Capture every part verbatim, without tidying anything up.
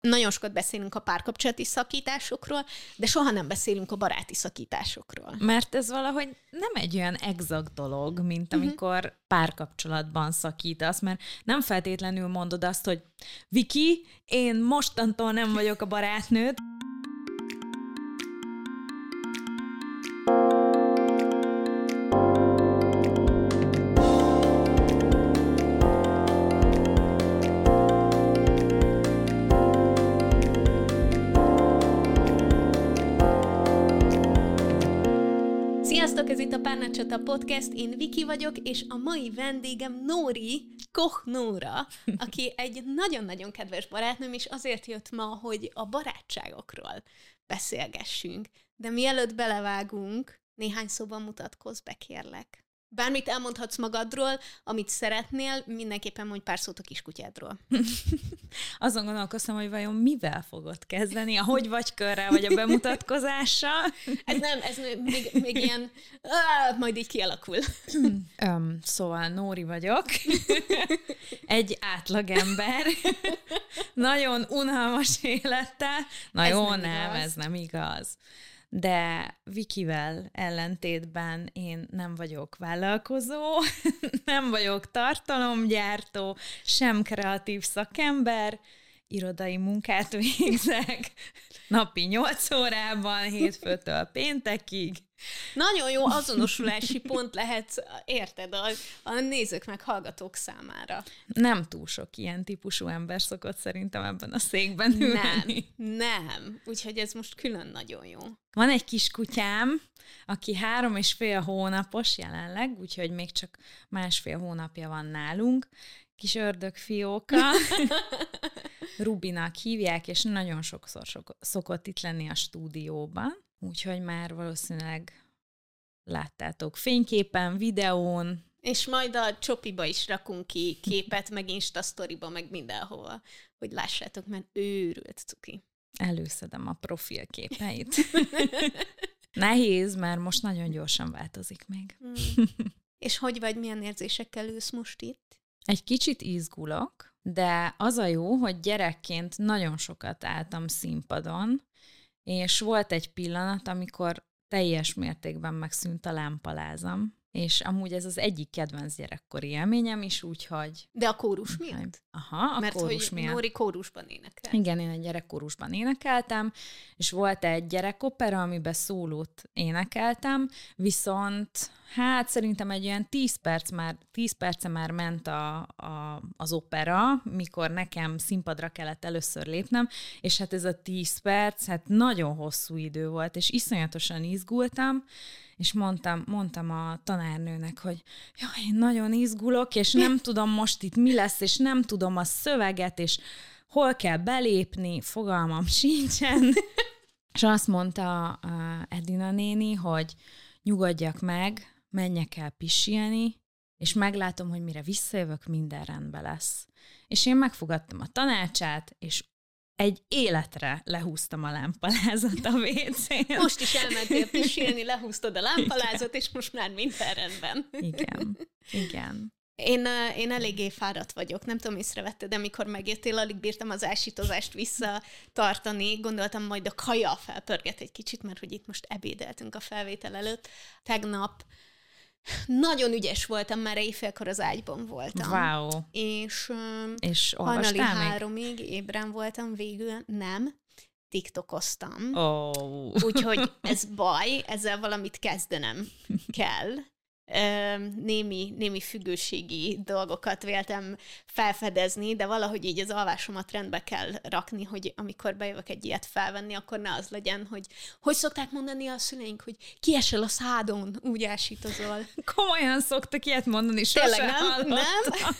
Nagyon sokat beszélünk a párkapcsolati szakításokról, de soha nem beszélünk a baráti szakításokról. Mert ez valahogy nem egy olyan exakt dolog, mint amikor uh-huh. párkapcsolatban szakítasz, mert nem feltétlenül mondod azt, hogy Viki, én mostantól nem vagyok a barátnőd. Sziasztok, ez itt a Párnacsata Podcast, én Viki vagyok, és a mai vendégem Nóri, Koch Nóra, aki egy nagyon-nagyon kedves barátnőm, és azért jött ma, hogy a barátságokról beszélgessünk. De mielőtt belevágunk, néhány szóban mutatkozz be, kérlek. Bármit elmondhatsz magadról, amit szeretnél, mindenképpen mondj pár szót a kiskutyádról. Azon gondolkoztam, hogy vajon mivel fogod kezdeni, a hogy vagy körrel, vagy a bemutatkozással. Ez nem, ez még, még ilyen, áh, majd így kialakul. Um, szóval Nóri vagyok, egy átlagember, nagyon unalmas élettel. Na ez jó, nem, nem ez nem igaz. De Vikivel ellentétben én nem vagyok vállalkozó, nem vagyok tartalomgyártó, sem kreatív szakember, irodai munkát végzek napi nyolc órában, hétfőtől péntekig. Nagyon jó azonosulási pont lehet, érted, a, a nézők meg hallgatók számára. Nem túl sok ilyen típusú ember szokott szerintem ebben a székben ülni. Nem, nem. Úgyhogy ez most külön nagyon jó. Van egy kiskutyám, aki három és fél hónapos jelenleg, úgyhogy még csak másfél hónapja van nálunk. Kis ördögfióka. Rubinak hívják, és nagyon sokszor sok, szokott itt lenni a stúdióban. Úgyhogy már valószínűleg láttátok fényképen, videón. És majd a csopiba is rakunk ki képet, meg Instastoryba, meg mindenhova, hogy lássátok, mert őrült cuki. Előszedem a profilképeit. Nehéz, mert most nagyon gyorsan változik még. Hmm. És hogy vagy, milyen érzésekkel ülsz most itt? Egy kicsit izgulok, de az a jó, hogy gyerekként nagyon sokat álltam színpadon, és volt egy pillanat, amikor teljes mértékben megszűnt a lámpalázam, és amúgy ez az egyik kedvenc gyerekkori élményem is, úgyhogy... De a kórus miatt? Aha, a Mert kórus hogy miatt. Nóri kórusban énekel. Igen, én egy gyerekkórusban énekeltem, és volt egy gyerekopera, amiben szólót énekeltem, viszont hát szerintem egy olyan tíz perc már, tíz perce már ment a, a, az opera, mikor nekem színpadra kellett először lépnem, és hát ez a tíz perc, hát nagyon hosszú idő volt, és iszonyatosan izgultam, és mondtam, mondtam a tanárnőnek, hogy jaj, én nagyon izgulok, és nem tudom most itt mi lesz, és nem tudom a szöveget, és hol kell belépni, fogalmam sincsen. És azt mondta a Edina néni, hogy nyugodjak meg, menjek el pisilni, és meglátom, hogy mire visszajövök, minden rendben lesz. És én megfogadtam a tanácsát, és egy életre lehúztam a lámpalázat a vécén. Most is elmentél pisilni, lehúztad a lámpalázat, igen. És most már minden rendben. Igen, igen. Én, én eléggé fáradt vagyok, nem tudom, észrevetted, de amikor megjöttél, alig bírtam az ásítozást visszatartani, gondoltam, majd a kaja felpörget egy kicsit, mert hogy itt most ebédeltünk a felvétel előtt. Tegnap nagyon ügyes voltam, már éjfélkor az ágyban voltam. Wow. És, és hajnali háromig ébren voltam, végül nem, tiktokoztam. Oh. Úgyhogy ez baj, ezzel valamit kezdenem kell. Némi, némi függőségi dolgokat véltem felfedezni, de valahogy így az alvásomat rendbe kell rakni, hogy amikor bejövök egy ilyet felvenni, akkor ne az legyen, hogy hogy szokták mondani a szüleink, hogy kiesel a szádon, úgy ásítozol. Komolyan szoktak ilyet mondani, sosem tényleg nem? hallottam. Nem?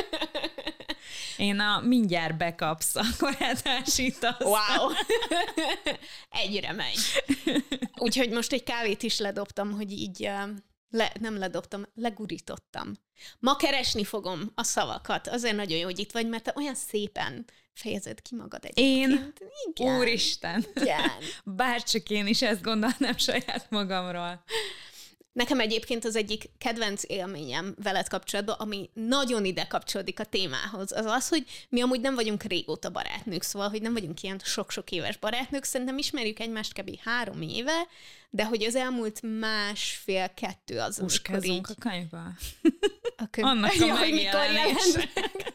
Én a mindjárt bekapsz, akkor átásítasz. Wow! Egyre megy. Úgyhogy most egy kávét is ledobtam, hogy így... Le, nem ledobtam, legurítottam. Ma keresni fogom a szavakat. Azért nagyon jó, hogy itt vagy, mert te olyan szépen fejezed ki magad egyébként. Én? Igen. Úristen! Igen. Bárcsak én is ezt gondolnám saját magamról. Nekem egyébként az egyik kedvenc élményem veled kapcsolatban, ami nagyon ide kapcsolódik a témához, az az, hogy mi amúgy nem vagyunk régóta barátnők, szóval, hogy nem vagyunk ilyen sok-sok éves barátnők, szerintem ismerjük egymást kb. három éve, de hogy az elmúlt másfél-kettő az, amikor így... a könyvbe. A könyv... Annak a ja, megjelenése.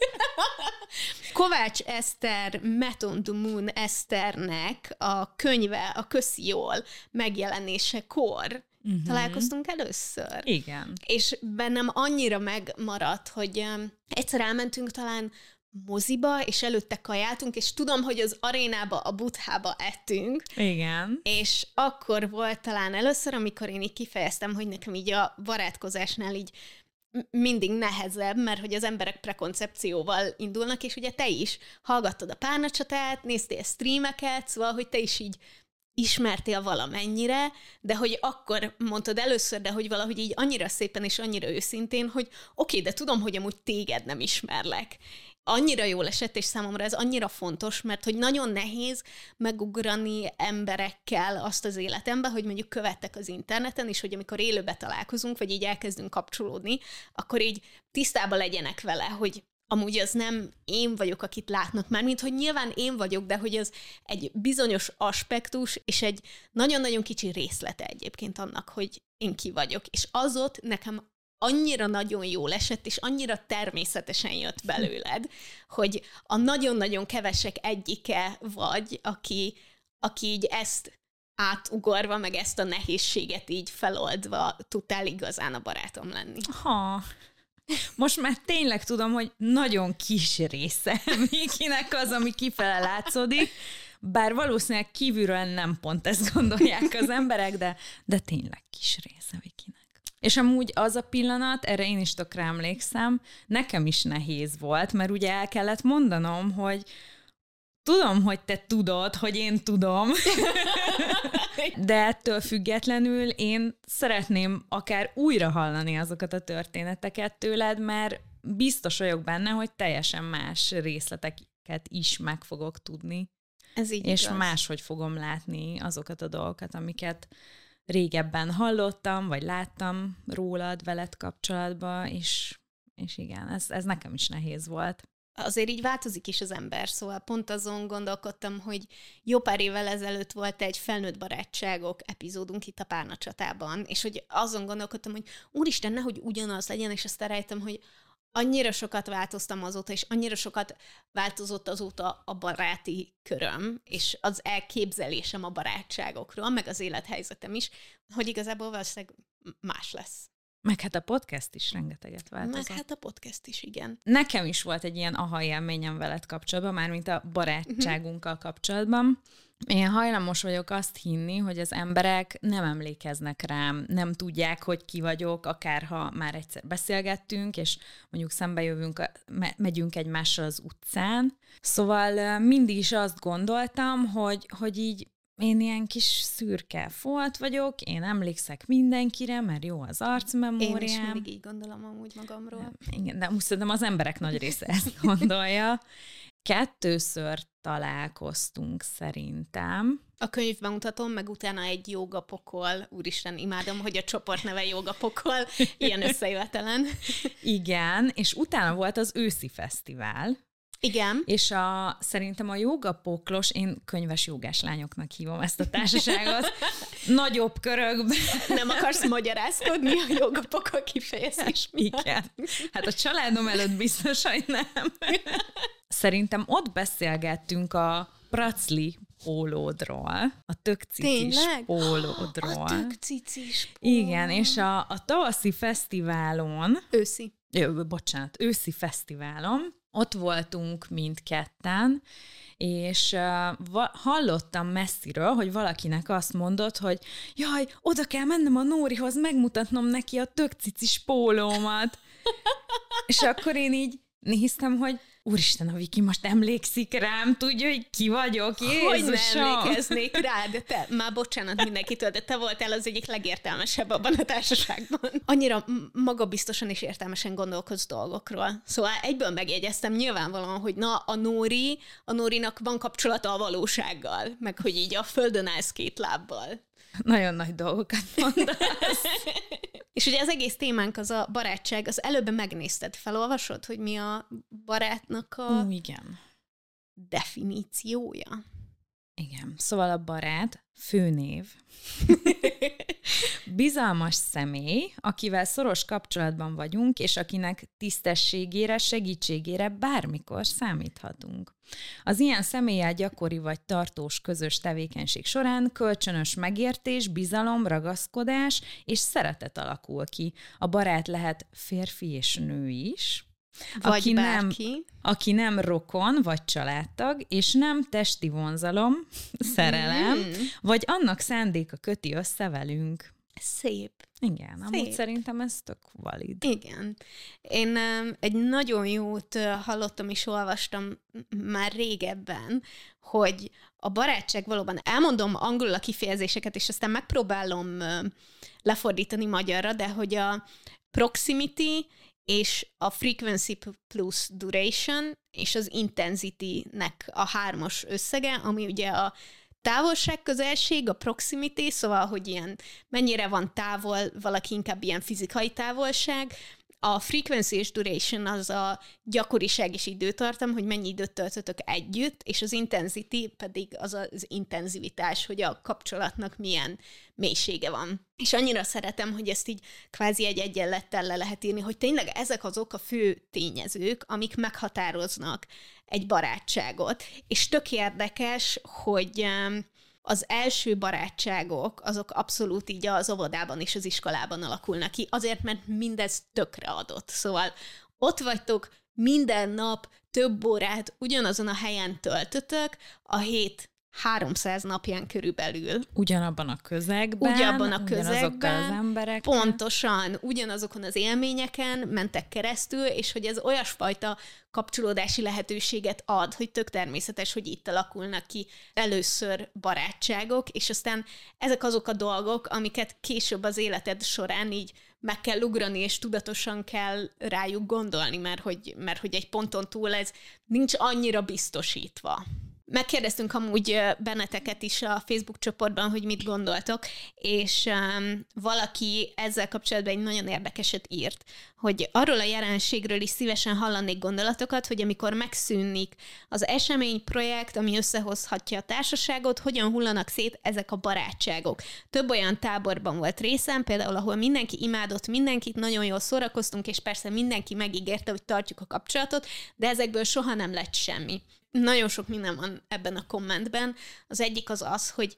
Kovács Eszter, Method to Moon Eszternek a könyve, a Köszi jól megjelenésekor uh-huh. találkoztunk először. Igen. És bennem annyira megmaradt, hogy um, egyszer elmentünk talán moziba, és előtte kajáltunk, és tudom, hogy az arénába, a buthába ettünk. Igen. És akkor volt talán először, amikor én így kifejeztem, hogy nekem így a barátkozásnál így mindig nehezebb, mert hogy az emberek prekoncepcióval indulnak, és ugye te is hallgattad a Párnacsatát, néztél streameket, szóval, hogy te is így ismertél valamennyire, de hogy akkor mondtad először, de hogy valahogy így annyira szépen és annyira őszintén, hogy oké, okay, de tudom, hogy amúgy téged nem ismerlek. Annyira jól esett, és számomra ez annyira fontos, mert hogy nagyon nehéz megugrani emberekkel azt az életembe, hogy mondjuk követtek az interneten, és hogy amikor élőbe találkozunk, vagy így elkezdünk kapcsolódni, akkor így tisztában legyenek vele, hogy amúgy az nem én vagyok, akit látnak már, mint hogy nyilván én vagyok, de hogy az egy bizonyos aspektus, és egy nagyon-nagyon kicsi részlete egyébként annak, hogy én ki vagyok. És az ott nekem annyira nagyon jól esett, és annyira természetesen jött belőled, hogy a nagyon-nagyon kevesek egyike vagy, aki, aki így ezt átugorva, meg ezt a nehézséget így feloldva tudtál igazán a barátom lenni. Ha... Most már tényleg tudom, hogy nagyon kis része Vikinek az, ami kifele látszódik, bár valószínűleg kívülről nem pont ezt gondolják az emberek, de, de tényleg kis része Vikinek. És amúgy az a pillanat, erre én is tökre emlékszem, nekem is nehéz volt, mert ugye el kellett mondanom, hogy tudom, hogy te tudod, hogy én tudom, de ettől függetlenül én szeretném akár újra hallani azokat a történeteket tőled, mert biztos vagyok benne, hogy teljesen más részleteket is meg fogok tudni. Ez így és igaz. Máshogy fogom látni azokat a dolgokat, amiket régebben hallottam, vagy láttam rólad, veled kapcsolatban, és, és igen, ez, ez nekem is nehéz volt. Azért így változik is az ember, szóval pont azon gondolkodtam, hogy jó pár évvel ezelőtt volt egy felnőtt barátságok epizódunk itt a Párnacsatában, és hogy azon gondolkodtam, hogy úristen, nehogy ugyanaz legyen, és aztán rájöttem, hogy annyira sokat változtam azóta, és annyira sokat változott azóta a baráti köröm, és az elképzelésem a barátságokról, meg az élethelyzetem is, hogy igazából valószínűleg más lesz. Meg hát a podcast is rengeteget változott. Meg hát a podcast is, igen. Nekem is volt egy ilyen aha élményem veled kapcsolatban, mármint a barátságunkkal kapcsolatban. Én hajlamos vagyok azt hinni, hogy az emberek nem emlékeznek rám, nem tudják, hogy ki vagyok, akárha már egyszer beszélgettünk, és mondjuk szembe jövünk, megyünk egymással az utcán. Szóval mindig is azt gondoltam, hogy, hogy így én ilyen kis szürke folt vagyok, én emlékszek mindenkire, mert jó az arcmemóriám. Én is mindig így gondolom amúgy magamról. Igen, de most szerintem az emberek nagy része ezt gondolja. Kettőször találkoztunk szerintem. A könyvben mutatom, meg utána egy jogapokol. Úristen, imádom, hogy a csoport neve jogapokol, ilyen összejövetelen. Igen, és utána volt az őszi fesztivál. Igen. És a, szerintem a jogapoklos, én könyves jogás lányoknak hívom ezt a társaságot, nagyobb körökben. Nem akarsz magyarázkodni a jogapokol kifejezés miatt? Igen. Hát a családom előtt biztos, hogy nem. Szerintem ott beszélgettünk a pracli pólódról, a tökcicis pólódról. A tökcicis póló. Igen, és a, a tavaszi fesztiválon... Őszi. Jó, bocsánat, őszi fesztiválon, ott voltunk mindketten, és uh, va- hallottam messziről, hogy valakinek azt mondott, hogy jaj, oda kell mennem a Nórihoz, megmutatnom neki a tökcicis pólómat. És akkor én így néztem, hogy úristen, a Viki most emlékszik rám, tudja, hogy ki vagyok, Jézusom. Hogy ne emlékeznék rá, de te, már bocsánat mindenkitől, de te voltál az egyik legértelmesebb abban a társaságban. Annyira magabiztosan és értelmesen gondolkodsz dolgokról. Szóval egyből megjegyeztem nyilvánvalóan, hogy na, a Nóri, a Nórinak van kapcsolata a valósággal, meg hogy így a földön állsz két lábbal. Nagyon nagy dolgokat mondasz. És ugye az egész témánk az a barátság, az előbb megnézted, felolvasod, hogy mi a barátnak a Ú, igen. definíciója? Igen. Szóval a barát főnév. Bizalmas személy, akivel szoros kapcsolatban vagyunk, és akinek tisztességére, segítségére bármikor számíthatunk. Az ilyen személlyel gyakori vagy tartós közös tevékenység során kölcsönös megértés, bizalom, ragaszkodás és szeretet alakul ki. A barát lehet férfi és nő is, Vagy aki bárki. nem, aki nem rokon vagy családtag, és nem testi vonzalom, szerelem, Mm. vagy annak szándéka köti össze velünk. Szép. Igen, amúgy Szép. szerintem ez tök valid. Igen. Én um, egy nagyon jót uh, hallottam és olvastam m- már régebben, hogy a barátság valóban, elmondom angolul a kifejezéseket, és aztán megpróbálom uh, lefordítani magyarra, de hogy a proximity és a frequency plus duration és az intensity-nek a hármas összege, ami ugye a távolság, közelség, a proximity, szóval, hogy ilyen mennyire van távol, valaki inkább ilyen fizikai távolság. A frequency és duration az a gyakoriság és időtartam, hogy mennyi időt töltötök együtt, és az intensity pedig az az intenzivitás, hogy a kapcsolatnak milyen mélysége van. És annyira szeretem, hogy ezt így kvázi egy egyenlettel le lehet írni, hogy tényleg ezek azok a fő tényezők, amik meghatároznak egy barátságot. És tök érdekes, hogy az első barátságok, azok abszolút így az óvodában és az iskolában alakulnak ki, azért, mert mindez tökre adott. Szóval ott vagytok, minden nap több órát ugyanazon a helyen töltötök, a hét háromszáz napján körülbelül. Ugyanabban a közegben, Ugyanabban a ugyanazokkal közegben, az emberekkel. pontosan ugyanazokon az élményeken mentek keresztül, és hogy ez olyasfajta kapcsolódási lehetőséget ad, hogy tök természetes, hogy itt alakulnak ki először barátságok, és aztán ezek azok a dolgok, amiket később az életed során így meg kell ugrani, és tudatosan kell rájuk gondolni, mert hogy, mert hogy egy ponton túl ez nincs annyira biztosítva. Megkérdeztünk amúgy benneteket is a Facebook csoportban, hogy mit gondoltok, és um, valaki ezzel kapcsolatban egy nagyon érdekeset írt, hogy arról a jelenségről is szívesen hallanék gondolatokat, hogy amikor megszűnik az esemény, projekt, ami összehozhatja a társaságot, hogyan hullanak szét ezek a barátságok. Több olyan táborban volt részem, például ahol mindenki imádott mindenkit, nagyon jól szórakoztunk, és persze mindenki megígérte, hogy tartjuk a kapcsolatot, de ezekből soha nem lett semmi. Nagyon sok minden van ebben a kommentben. Az egyik az az, hogy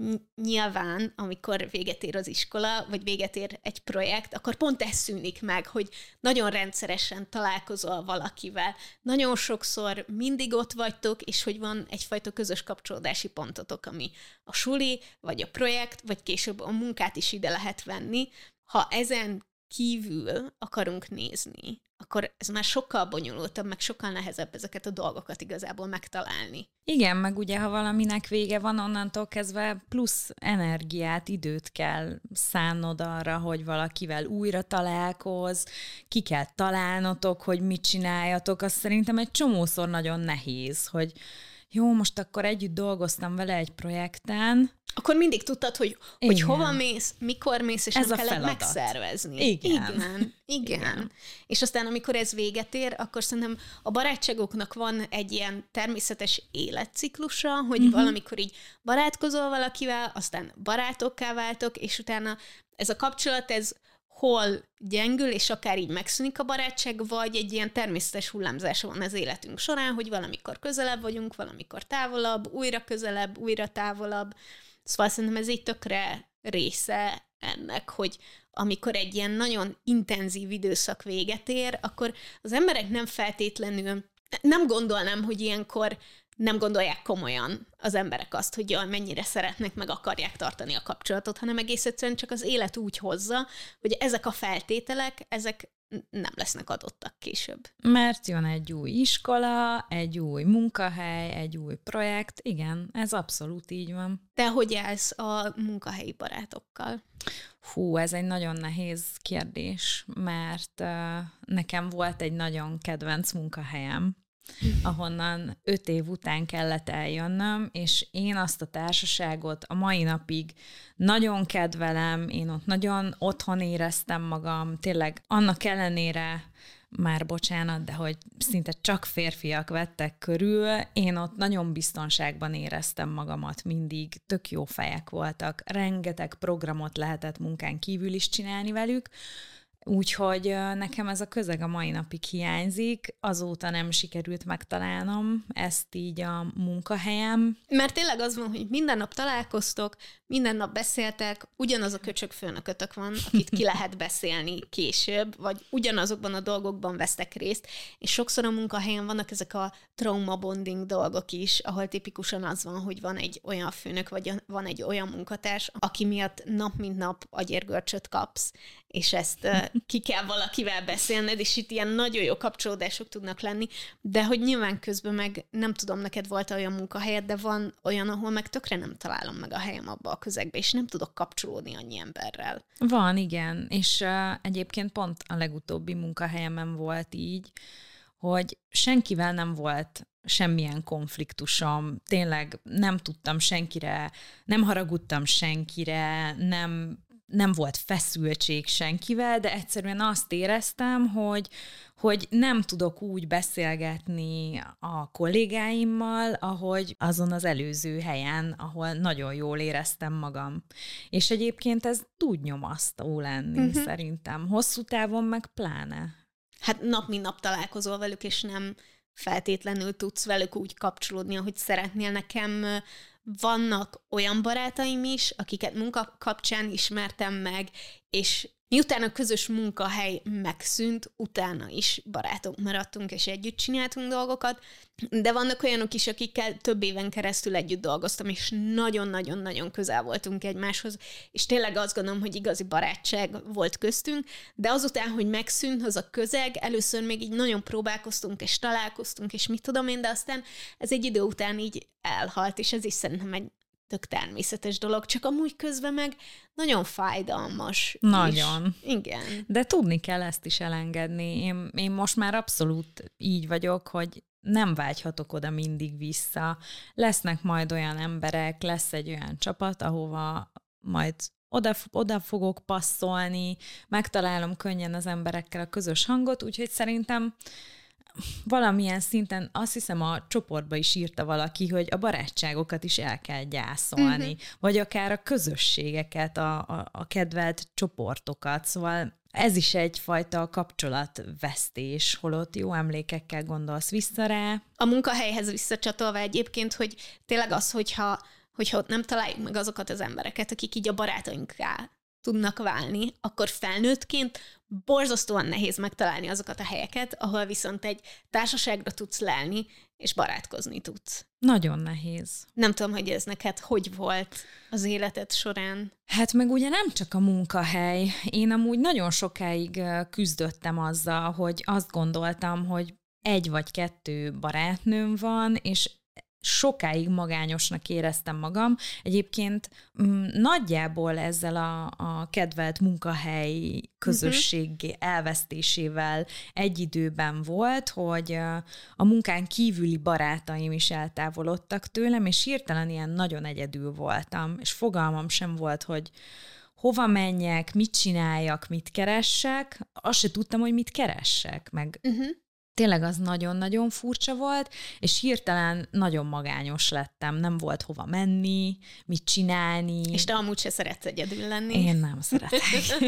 nyilván, amikor véget ér az iskola, vagy véget ér egy projekt, akkor pont ez szűnik meg, hogy nagyon rendszeresen találkozol valakivel. Nagyon sokszor mindig ott vagytok, és hogy van egyfajta közös kapcsolódási pontotok, ami a suli, vagy a projekt, vagy később a munkát is ide lehet venni. Ha ezen kívül akarunk nézni, akkor ez már sokkal bonyolultabb, meg sokkal nehezebb ezeket a dolgokat igazából megtalálni. Igen, meg ugye, ha valaminek vége van, onnantól kezdve plusz energiát, időt kell szánnod arra, hogy valakivel újra találkozz, ki kell találnotok, hogy mit csináljatok. Az szerintem egy csomószor nagyon nehéz, hogy jó, most akkor együtt dolgoztam vele egy projekten. Akkor mindig tudtad, hogy, hogy hova mész, mikor mész, és ez nem kellett feladat. megszervezni. Igen. Igen, igen. igen. És aztán, amikor ez véget ér, akkor szerintem a barátságoknak van egy ilyen természetes életciklusa, hogy uh-huh. valamikor így barátkozol valakivel, aztán barátokká váltok, és utána ez a kapcsolat, ez hol gyengül, és akár így megszűnik a barátság, vagy egy ilyen természetes hullámzása van az életünk során, hogy valamikor közelebb vagyunk, valamikor távolabb, újra közelebb, újra távolabb. Szóval szerintem ez így tökre része ennek, hogy amikor egy ilyen nagyon intenzív időszak véget ér, akkor az emberek nem feltétlenül, nem gondolnám, hogy ilyenkor nem gondolják komolyan az emberek azt, hogy jaj, mennyire szeretnek, meg akarják tartani a kapcsolatot, hanem egész egyszerűen csak az élet úgy hozza, hogy ezek a feltételek, ezek nem lesznek adottak később. Mert jön egy új iskola, egy új munkahely, egy új projekt. Igen, ez abszolút így van. Te hogy állsz a munkahelyi barátokkal? Hú, ez egy nagyon nehéz kérdés, mert uh, nekem volt egy nagyon kedvenc munkahelyem, ahonnan öt év után kellett eljönnöm, és én azt a társaságot a mai napig nagyon kedvelem, én ott nagyon otthon éreztem magam, tényleg annak ellenére, már bocsánat, de hogy szinte csak férfiak vettek körül, én ott nagyon biztonságban éreztem magamat mindig, tök jó fejek voltak, rengeteg programot lehetett munkán kívül is csinálni velük, úgyhogy nekem ez a közeg a mai napig hiányzik, azóta nem sikerült megtalálnom ezt így a munkahelyem. Mert tényleg az van, hogy minden nap találkoztok, minden nap beszéltek, ugyanaz a köcsög főnökötök van, akit ki lehet beszélni később, vagy ugyanazokban a dolgokban vesztek részt, és sokszor a munkahelyen vannak ezek a trauma bonding dolgok is, ahol tipikusan az van, hogy van egy olyan főnök, vagy van egy olyan munkatárs, aki miatt nap mint nap agyérgörcsöt kapsz, és ezt uh, ki kell valakivel beszélned, és itt ilyen nagyon jó kapcsolódások tudnak lenni, de hogy nyilván közben meg nem tudom, neked volt olyan munkahelyed, de van olyan, ahol meg tökre nem találom meg a helyem abba a közegbe, és nem tudok kapcsolódni annyi emberrel. Van, igen, és uh, egyébként pont a legutóbbi munkahelyemen volt így, hogy senkivel nem volt semmilyen konfliktusom, tényleg nem tudtam senkire, nem haragudtam senkire, nem nem volt feszültség senkivel, de egyszerűen azt éreztem, hogy, hogy nem tudok úgy beszélgetni a kollégáimmal, ahogy azon az előző helyen, ahol nagyon jól éreztem magam. És egyébként ez tud nyomasztó lenni, uh-huh. szerintem. Hosszú távon meg pláne. Hát nap mint nap találkozol velük, és nem feltétlenül tudsz velük úgy kapcsolódni, ahogy szeretnél. Nekem vannak olyan barátaim is, akiket munka kapcsán ismertem meg, és miután a közös munkahely megszűnt, utána is barátok maradtunk, és együtt csináltunk dolgokat, de vannak olyanok is, akikkel több éven keresztül együtt dolgoztam, és nagyon-nagyon-nagyon közel voltunk egymáshoz, és tényleg azt gondolom, hogy igazi barátság volt köztünk, de azután, hogy megszűnt az a közeg, először még így nagyon próbálkoztunk, és találkoztunk, és mit tudom én, de aztán ez egy idő után így elhalt, és ez is szerintem egy tök természetes dolog, csak amúgy közben meg nagyon fájdalmas. Nagyon. Is. Igen. De tudni kell ezt is elengedni. Én, én most már abszolút így vagyok, hogy nem vágyhatok oda mindig vissza. Lesznek majd olyan emberek, lesz egy olyan csapat, ahova majd oda, oda fogok passzolni, megtalálom könnyen az emberekkel a közös hangot, úgyhogy szerintem valamilyen szinten azt hiszem a csoportba is írta valaki, hogy a barátságokat is el kell gyászolni, uh-huh. vagy akár a közösségeket, a, a, a kedvelt csoportokat, szóval ez is egyfajta kapcsolatvesztés, holott jó emlékekkel gondolsz vissza rá. A munkahelyhez visszacsatolva egyébként, hogy tényleg az, hogyha, hogyha ott nem találjuk meg azokat az embereket, akik így a barátainká tudnak válni, akkor felnőttként borzasztóan nehéz megtalálni azokat a helyeket, ahol viszont egy társaságra tudsz lelni, és barátkozni tudsz. Nagyon nehéz. Nem tudom, hogy ez neked hogy volt az életed során. Hát meg ugye nem csak a munkahely. Én amúgy nagyon sokáig küzdöttem azzal, hogy azt gondoltam, hogy egy vagy kettő barátnőm van, és sokáig magányosnak éreztem magam. Egyébként m, nagyjából ezzel a, a kedvelt munkahely közösség uh-huh. elvesztésével egy időben volt, hogy a munkán kívüli barátaim is eltávolodtak tőlem, és hirtelen ilyen nagyon egyedül voltam, és fogalmam sem volt, hogy hova menjek, mit csináljak, mit keressek. Azt se tudtam, hogy mit keressek, meg uh-huh. tényleg az nagyon-nagyon furcsa volt, és hirtelen nagyon magányos lettem. Nem volt hova menni, mit csinálni. És te amúgy se szeretsz egyedül lenni. Én nem szeretek.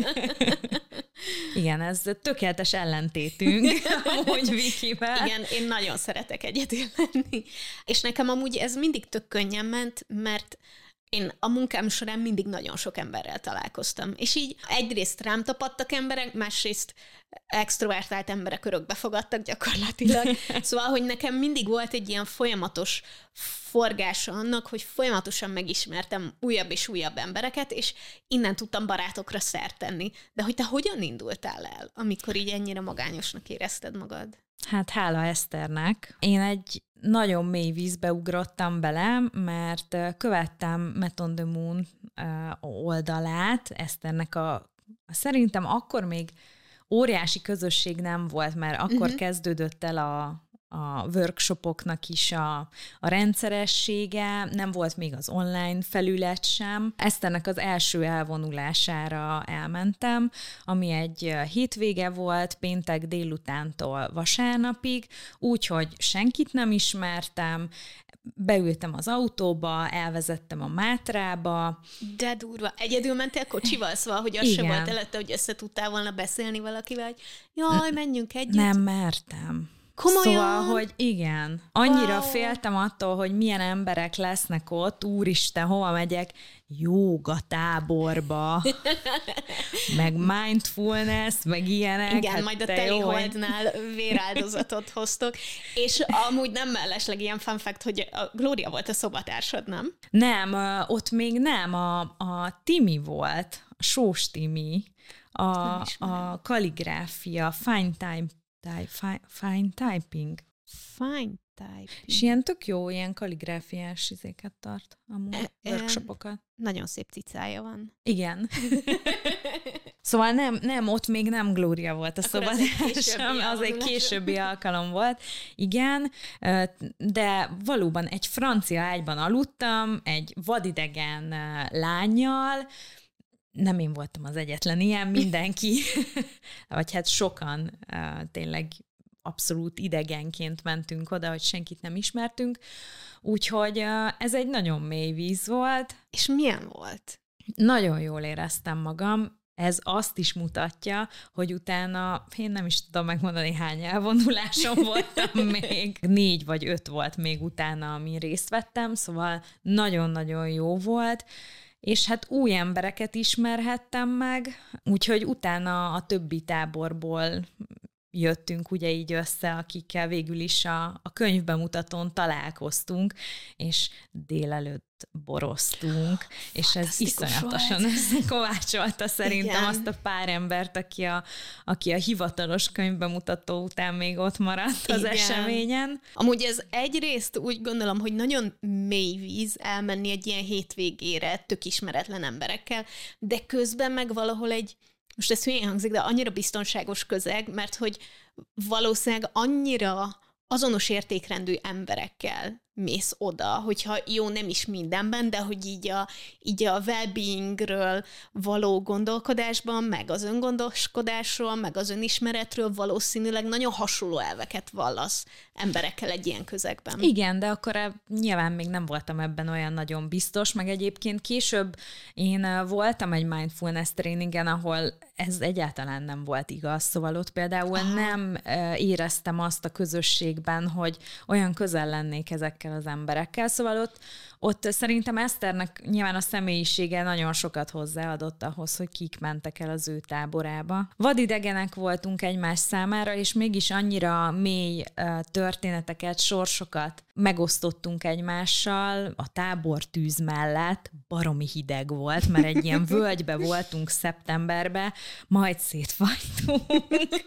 Igen, ez tökéletes ellentétünk, amúgy Vikivel. Igen, én nagyon szeretek egyedül lenni. És nekem amúgy ez mindig tök könnyen ment, mert én a munkám során mindig nagyon sok emberrel találkoztam. És így egyrészt rám tapadtak emberek, másrészt extrovertált emberek örökbe fogadtak gyakorlatilag. Szóval, hogy nekem mindig volt egy ilyen folyamatos forgása annak, hogy folyamatosan megismertem újabb és újabb embereket, és innen tudtam barátokra szert tenni. De hogy te hogyan indultál el, amikor így ennyire magányosnak érezted magad? Hát hála Eszternek. Én egy nagyon mély vízbe ugrottam bele, mert követtem Met on the Moon oldalát, Eszternek a, szerintem akkor még óriási közösség nem volt, mert akkor uh-huh. kezdődött el a, a workshopoknak is a, a rendszeressége, nem volt még az online felület sem. Eszternek az első elvonulására elmentem, ami egy hétvége volt, péntek délutántól vasárnapig, úgyhogy senkit nem ismertem, beültem az autóba, elvezettem a Mátrába. De durva. Egyedül mentél kocsival, szóval, hogy az sem volt előtte, hogy össze tudtál volna beszélni valakivel, hogy jaj, menjünk együtt. Nem mertem. Komolyan? Szóval, hogy igen. Annyira wow. féltem attól, hogy milyen emberek lesznek ott, úristen, hova megyek? Jóga táborba, meg mindfulness, meg ilyenek. Igen, hát majd a teliholdnál véráldozatot hoztok. És amúgy nem mellesleg ilyen fun fact, hogy a Glória volt a szobatársad, nem? Nem, ott még nem. A, a Timi volt, a Sós Timi, a, a kalligráfia, fine time Type, fine, fine typing. Fine typing. És ilyen tök jó, ilyen kalligráfiás izéket tart, amúgy e, workshopokat. Nagyon szép cicája van. Igen. Szóval nem, nem, ott még nem Glória volt a szobatársam, az egy későbbi alkalom volt. Igen, de valóban egy francia ágyban aludtam, egy vadidegen lánnyal, nem én voltam az egyetlen ilyen, mindenki, vagy hát sokan uh, tényleg abszolút idegenként mentünk oda, hogy senkit nem ismertünk, úgyhogy uh, ez egy nagyon mély víz volt. És milyen volt? Nagyon jól éreztem magam, ez azt is mutatja, hogy utána, én nem is tudom megmondani, hány elvonuláson voltam még. Négy vagy öt volt még utána, amin részt vettem, szóval nagyon-nagyon jó volt. És hát új embereket ismerhettem meg, úgyhogy utána a többi táborból jöttünk ugye így össze, akikkel végül is a, a könyvbemutatón találkoztunk, és délelőtt boroztunk, és ez iszonyatosan összekovácsolta szerintem igen. azt a pár embert, aki a, aki a hivatalos könyvbemutató után még ott maradt az igen. eseményen. Amúgy ez egyrészt úgy gondolom, hogy nagyon mély víz elmenni egy ilyen hétvégére tök ismeretlen emberekkel, de közben meg valahol egy, most ez hülyén hangzik, de annyira biztonságos közeg, mert hogy valószínűleg annyira azonos értékrendű emberekkel mész oda, hogyha jó, nem is mindenben, de hogy így a, így a well-beingről való gondolkodásban, meg az öngondoskodásról, meg az önismeretről valószínűleg nagyon hasonló elveket vallasz emberekkel egy ilyen közegben. Igen, de akkor nyilván még nem voltam ebben olyan nagyon biztos, meg egyébként később én voltam egy mindfulness tréningen, ahol ez egyáltalán nem volt igaz, szóval ott például Aha. nem éreztem azt a közösségben, hogy olyan közel lennék ezekkel az emberekkel, szóval ott, ott szerintem Eszternek nyilván a személyisége nagyon sokat hozzáadott ahhoz, hogy kik mentek el az ő táborába. Vadidegenek voltunk egymás számára, és mégis annyira mély uh, történeteket, sorsokat megosztottunk egymással a tábortűz mellett. Baromi hideg volt, mert egy ilyen völgybe voltunk szeptemberben, majd szétfagytunk.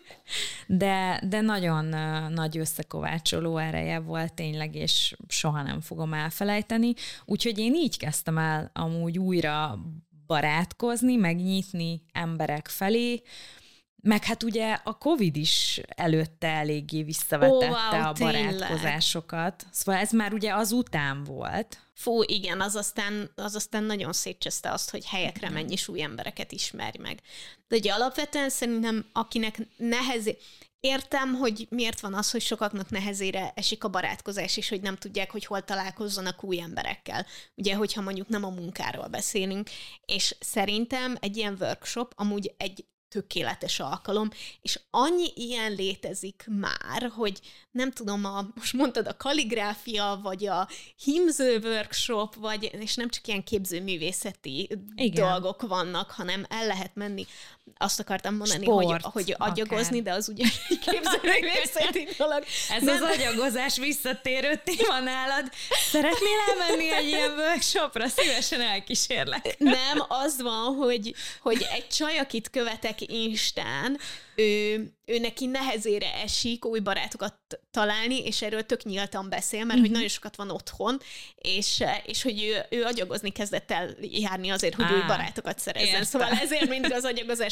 De, de nagyon uh, nagy összekovácsoló ereje volt tényleg, és soha nem fogom elfelejteni. Úgyhogy én így kezdtem el amúgy újra barátkozni, megnyitni emberek felé, meg hát ugye a Covid is előtte eléggé visszavetette oh, wow, a barátkozásokat. Tényleg. Szóval ez már ugye azután volt. Fú, igen, az aztán, az aztán nagyon szétcseszte azt, hogy helyekre menj és új embereket ismerj meg. De ugye alapvetően szerintem akinek nehezé... Értem, hogy miért van az, hogy sokaknak nehezére esik a barátkozás, és hogy nem tudják, hogy hol találkozzanak új emberekkel. Ugye, hogyha mondjuk nem a munkáról beszélünk. És szerintem egy ilyen workshop amúgy egy tökéletes alkalom, és annyi ilyen létezik már, hogy nem tudom, a, most mondtad a kalligráfia, vagy a hímző workshop, vagy, és nem csak ilyen képzőművészeti Igen. dolgok vannak, hanem el lehet menni. Azt akartam mondani, Sport, hogy, hogy agyagozni, akár. De az ugye egy képzőművészeti dolog. Ez nem. Az agyagozás visszatérő téma nálad. Szeretnél elmenni egy ilyen workshopra? Szívesen elkísérlek. Nem, az van, hogy, hogy egy csaj, akit követek Instán, ő, ő neki nehezére esik új barátokat találni, és erről tök nyíltan beszél, mert mm-hmm. hogy nagyon sokat van otthon, és, és hogy ő, ő agyagozni kezdett el járni azért, hogy Á, új barátokat szerezzen. Érte. Szóval ezért mindig az agyagozás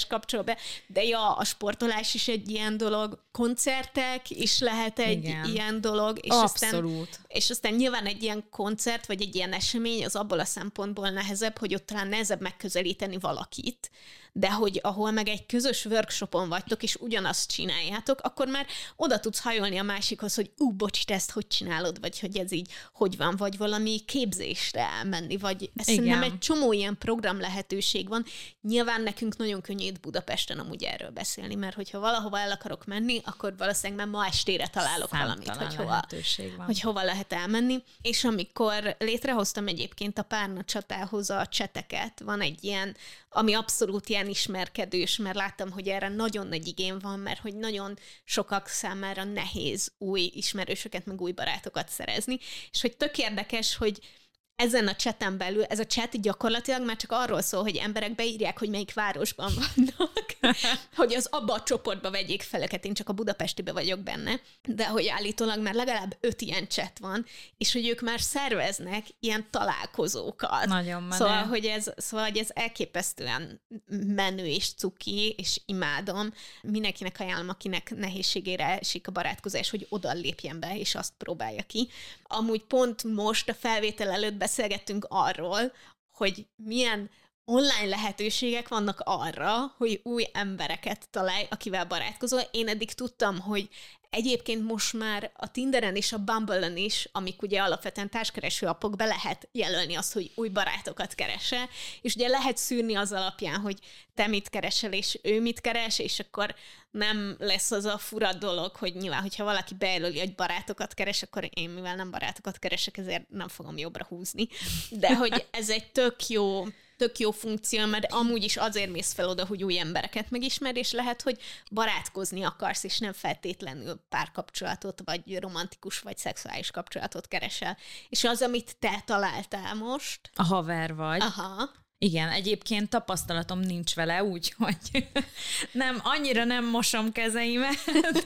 képes kapcsol be. De ja, a sportolás is egy ilyen dolog, koncertek is lehet egy Igen. ilyen dolog. És Abszolút. Aztán, és aztán nyilván egy ilyen koncert, vagy egy ilyen esemény, az abból a szempontból nehezebb, hogy ott talán nehezebb megközelíteni valakit, de hogy ahol meg egy közös workshopon vagytok, és ugyanazt csináljátok, akkor már oda tudsz hajolni a másikhoz, hogy ú, bocs, te ezt hogy csinálod, vagy hogy ez így hogy van, vagy valami képzésre elmenni, vagy szerintem egy csomó ilyen program lehetőség van. Nyilván nekünk nagyon könnyű itt Budapesten amúgy erről beszélni, mert hogyha valahova el akarok menni, akkor valószínűleg már ma estére találok Számtalan valamit, hogy hova, hogy hova lehet elmenni. És amikor létrehoztam egyébként a Párna csatához a cseteket, van egy ilyen, ami abszolút ilyen ismerkedős, mert láttam, hogy erre nagyon nagy igény van, mert hogy nagyon sokak számára nehéz új ismerősöket, meg új barátokat szerezni, és hogy tök érdekes, hogy ezen a chaten belül, ez a chat gyakorlatilag már csak arról szól, hogy emberek beírják, hogy melyik városban vannak, hogy az abba a csoportba vegyék fel őket, én csak a budapestibe vagyok benne, de hogy állítólag már legalább öt ilyen chat van, és hogy ők már szerveznek ilyen találkozókat. Nagyon menő. Szóval, hogy ez, szóval, hogy ez elképesztően menő és cuki, és imádom. Mindenkinek ajánlom, akinek nehézségére esik a barátkozás, hogy oda lépjen be, és azt próbálja ki. Amúgy pont most a felvétel előtt beszélgettünk arról, hogy milyen online lehetőségek vannak arra, hogy új embereket találj, akivel barátkozol. Én eddig tudtam, hogy egyébként most már a Tinderen és a Bumble-en is, amik ugye alapvetően társkereső appok, be lehet jelölni azt, hogy új barátokat keresel, és ugye lehet szűrni az alapján, hogy te mit keresel, és ő mit keres, és akkor nem lesz az a fura dolog, hogy nyilván, hogyha valaki bejelöli, hogy barátokat keres, akkor én, mivel nem barátokat keresek, ezért nem fogom jobbra húzni. De hogy ez egy tök jó tök jó funkció, mert amúgy is azért mész fel oda, hogy új embereket megismerj, és lehet, hogy barátkozni akarsz, és nem feltétlenül párkapcsolatot, vagy romantikus, vagy szexuális kapcsolatot keresel. És az, amit te találtál most... A haver vagy. Aha. Igen, egyébként tapasztalatom nincs vele, úgyhogy nem, annyira nem mosom kezeimet.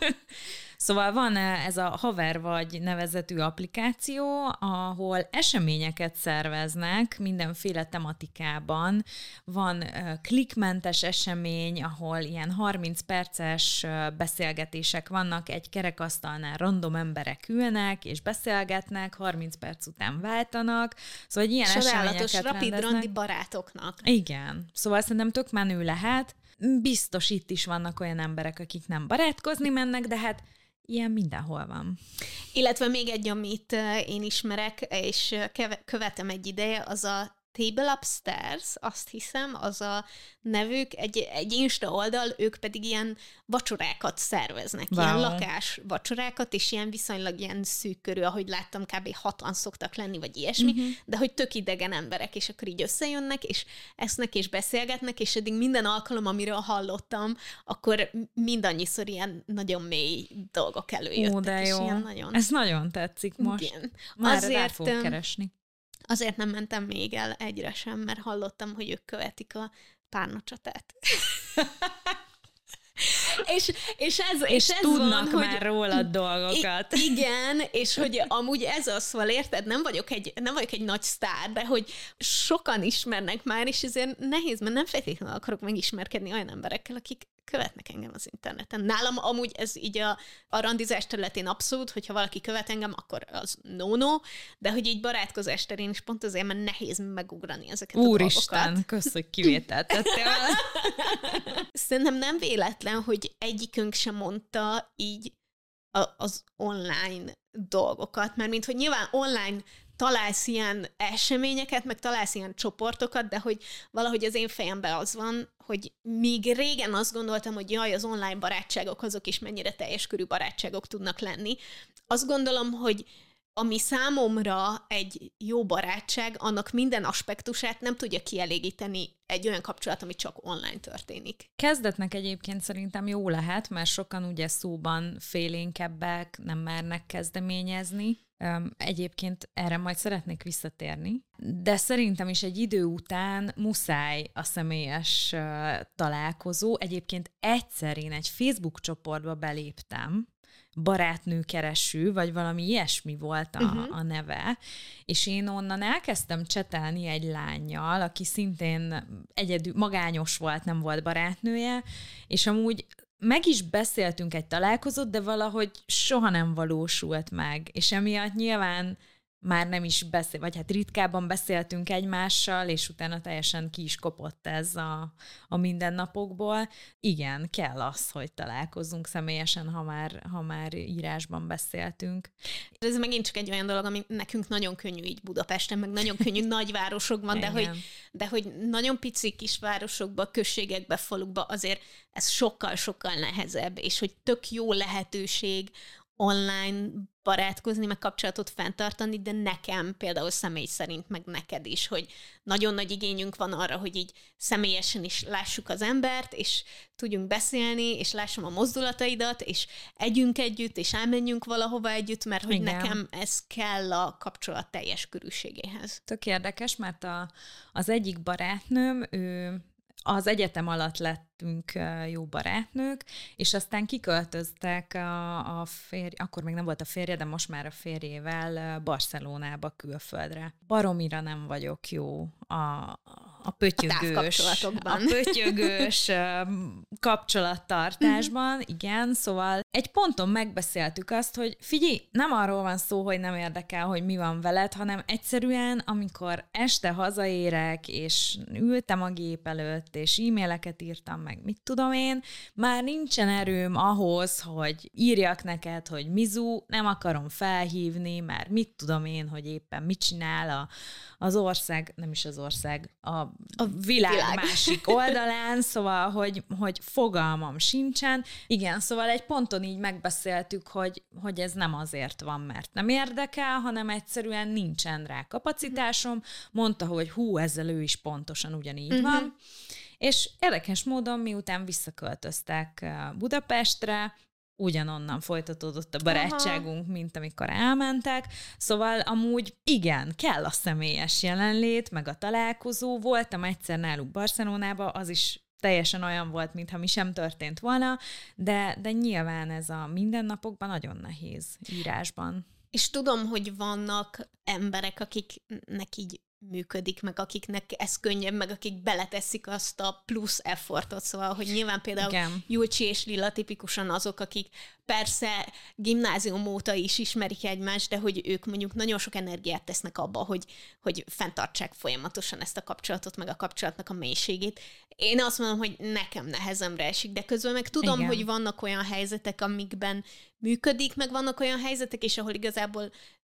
Szóval van ez a Haver vagy nevezetű applikáció, ahol eseményeket szerveznek mindenféle tematikában. Van klikmentes esemény, ahol ilyen harminc perces beszélgetések vannak, egy kerekasztalnál random emberek ülnek, és beszélgetnek, harminc perc után váltanak. Szóval ilyen eseményeket rapid randi barátoknak. Igen. Szóval szerintem tök menő lehet. Biztos itt is vannak olyan emberek, akik nem barátkozni mennek, de hát ilyen mindenhol van. Illetve még egy, amit én ismerek, és követem egy ideje, az a Table Upstairs, azt hiszem, az a nevük, egy, egy Insta oldal, ők pedig ilyen vacsorákat szerveznek, wow. Ilyen lakás vacsorákat, és ilyen viszonylag ilyen szűk körül, ahogy láttam, kb. hatan szoktak lenni, vagy ilyesmi, uh-huh. de hogy tök idegen emberek, és akkor így összejönnek, és esznek, és beszélgetnek, és eddig minden alkalom, amiről hallottam, akkor mindannyiszor ilyen nagyon mély dolgok előjöttek. Ó, de jó. Ilyen nagyon... Ez nagyon tetszik most. Igen. Már azért, rá fogok keresni. Azért nem mentem még el egyre sem, mert hallottam, hogy ők követik a Párna csatát. és, és ez, és és ez tudnak van, már hogy rólad dolgokat. I- igen, és hogy amúgy ez az, szóval érted, nem vagyok, egy, nem vagyok egy nagy sztár, de hogy sokan ismernek már, és ezért nehéz, mert nem feltétlenül akarok megismerkedni olyan emberekkel, akik követnek engem az interneten. Nálam amúgy ez így a, a randizás területén abszolút, hogyha valaki követ engem, akkor az no-no, de hogy így barátkozás terén is pont azért, mert nehéz megugrani ezeket Úristen, a dolgokat. Úristen, kösz, hogy kivételt tettél. Szerintem nem véletlen, hogy egyikünk sem mondta így a, az online dolgokat, mert mint hogy nyilván online találsz ilyen eseményeket, meg találsz ilyen csoportokat, de hogy valahogy az én fejemben az van, hogy míg régen azt gondoltam, hogy jaj, az online barátságok azok is mennyire teljes körű barátságok tudnak lenni. Azt gondolom, hogy ami számomra egy jó barátság, annak minden aspektusát nem tudja kielégíteni egy olyan kapcsolat, ami csak online történik. Kezdetnek egyébként szerintem jó lehet, mert sokan ugye szóban félénkebbek, nem mernek kezdeményezni. Egyébként erre majd szeretnék visszatérni, de szerintem is egy idő után muszáj a személyes találkozó. Egyébként egyszer én egy Facebook csoportba beléptem, barátnőkereső, vagy valami ilyesmi volt a, uh-huh. a neve, és én onnan elkezdtem csetelni egy lánnyal, aki szintén egyedül, magányos volt, nem volt barátnője, és amúgy meg is beszéltünk egy találkozót, de valahogy soha nem valósult meg, és emiatt nyilván már nem is beszél, vagy hát ritkábban beszéltünk egymással, és utána teljesen ki is kopott ez a, a mindennapokból. Igen, kell az, hogy találkozzunk személyesen, ha már, ha már írásban beszéltünk. Ez megint csak egy olyan dolog, ami nekünk nagyon könnyű így Budapesten, meg nagyon könnyű nagyvárosokban, de hogy, de hogy nagyon pici kisvárosokban, községekben, falukban azért ez sokkal-sokkal nehezebb, és hogy tök jó lehetőség online barátkozni, meg kapcsolatot fenntartani, de nekem például személy szerint, meg neked is, hogy nagyon nagy igényünk van arra, hogy így személyesen is lássuk az embert, és tudjunk beszélni, és lássam a mozdulataidat, és együnk együtt, és elmenjünk valahova együtt, mert hogy igen. Nekem ez kell a kapcsolat teljes körülségéhez. Tök érdekes, mert a, az egyik barátnőm, ő az egyetem alatt lettünk jó barátnők, és aztán kiköltöztek a, a férj, akkor még nem volt a férje, de most már a férjével Barcelonába, külföldre. Baromira nem vagyok jó a, a pötyögős, a, a pötyögős kapcsolattartásban, igen, szóval egy ponton megbeszéltük azt, hogy figyelj, nem arról van szó, hogy nem érdekel, hogy mi van veled, hanem egyszerűen, amikor este hazaérek, és ültem a gép előtt, és e-maileket írtam meg, mit tudom én, már nincsen erőm ahhoz, hogy írjak neked, hogy Mizu, nem akarom felhívni, mert mit tudom én, hogy éppen mit csinál a, az ország, nem is az ország, a, a világ, világ másik oldalán, szóval, hogy, hogy fogalmam sincsen. Igen, szóval egy ponton így megbeszéltük, hogy, hogy ez nem azért van, mert nem érdekel, hanem egyszerűen nincsen rá kapacitásom. Mondta, hogy hú, ezzel ő is pontosan ugyanígy uh-huh. van. És érdekes módon, miután visszaköltöztek Budapestre, ugyanonnan folytatódott a barátságunk, aha. mint amikor elmentek. Szóval amúgy igen, kell a személyes jelenlét, meg a találkozó. Voltam egyszer náluk Barcelonába, az is teljesen olyan volt, mintha mi sem történt volna, de, de nyilván ez a mindennapokban nagyon nehéz írásban. És tudom, hogy vannak emberek, akiknek így működik, meg akiknek ez könnyebb, meg akik beleteszik azt a plusz effortot, szóval, hogy nyilván például igen. Julcsi és Lilla tipikusan azok, akik persze gimnázium óta is ismerik egymást, de hogy ők mondjuk nagyon sok energiát tesznek abba, hogy, hogy fenntartsák folyamatosan ezt a kapcsolatot, meg a kapcsolatnak a mélységét. Én azt mondom, hogy nekem nehezemre esik, de közben meg tudom, igen. hogy vannak olyan helyzetek, amikben működik, meg vannak olyan helyzetek, és ahol igazából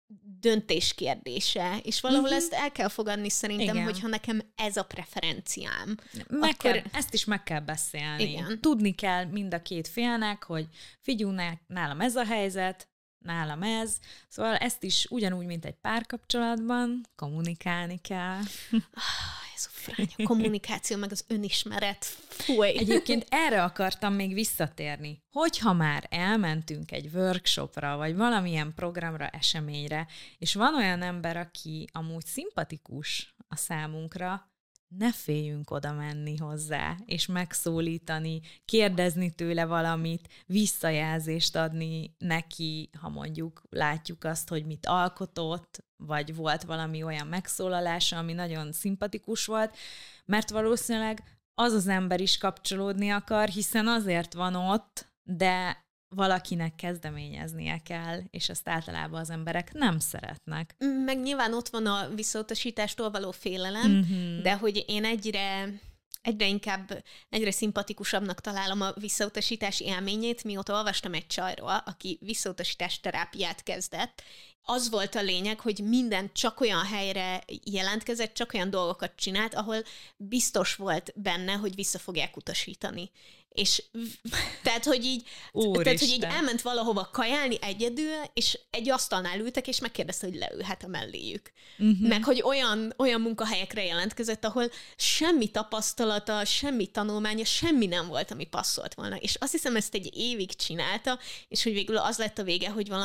döntés kérdése, és valahol uh-huh. ezt el kell fogadni szerintem, igen. hogyha nekem ez a preferenciám. Meg akkor... kell, ezt is meg kell beszélni. Igen. Tudni kell mind a két félnek, hogy figyelj, nálam ez a helyzet, nálam ez. Szóval ezt is ugyanúgy, mint egy párkapcsolatban kommunikálni kell. Ez a frány, a kommunikáció, meg az önismeret. Fúj. Egyébként erre akartam még visszatérni. Hogyha már elmentünk egy workshopra, vagy valamilyen programra, eseményre, és van olyan ember, aki amúgy szimpatikus a számunkra, ne féljünk oda menni hozzá, és megszólítani, kérdezni tőle valamit, visszajelzést adni neki, ha mondjuk látjuk azt, hogy mit alkotott, vagy volt valami olyan megszólalása, ami nagyon szimpatikus volt, mert valószínűleg az az ember is kapcsolódni akar, hiszen azért van ott, de valakinek kezdeményeznie kell, és ezt általában az emberek nem szeretnek. Meg nyilván ott van a visszautasítástól való félelem, mm-hmm. de hogy én egyre, egyre inkább, egyre szimpatikusabbnak találom a visszautasítás élményét, mióta olvastam egy csajról, aki visszautasítás terápiát kezdett. Az volt a lényeg, hogy minden csak olyan helyre jelentkezett, csak olyan dolgokat csinált, ahol biztos volt benne, hogy vissza fogják utasítani. És tehát, hogy így, tehát, hogy így elment valahova kajálni egyedül, és egy asztalnál ültek, és megkérdezte, hogy leülhet a melléjük. Uh-huh. Meg, hogy olyan, olyan munkahelyekre jelentkezett, ahol semmi tapasztalata, semmi tanulmánya, semmi nem volt, ami passzolt volna. És azt hiszem, ezt egy évig csinálta, és hogy végül az lett a vége, hogy valami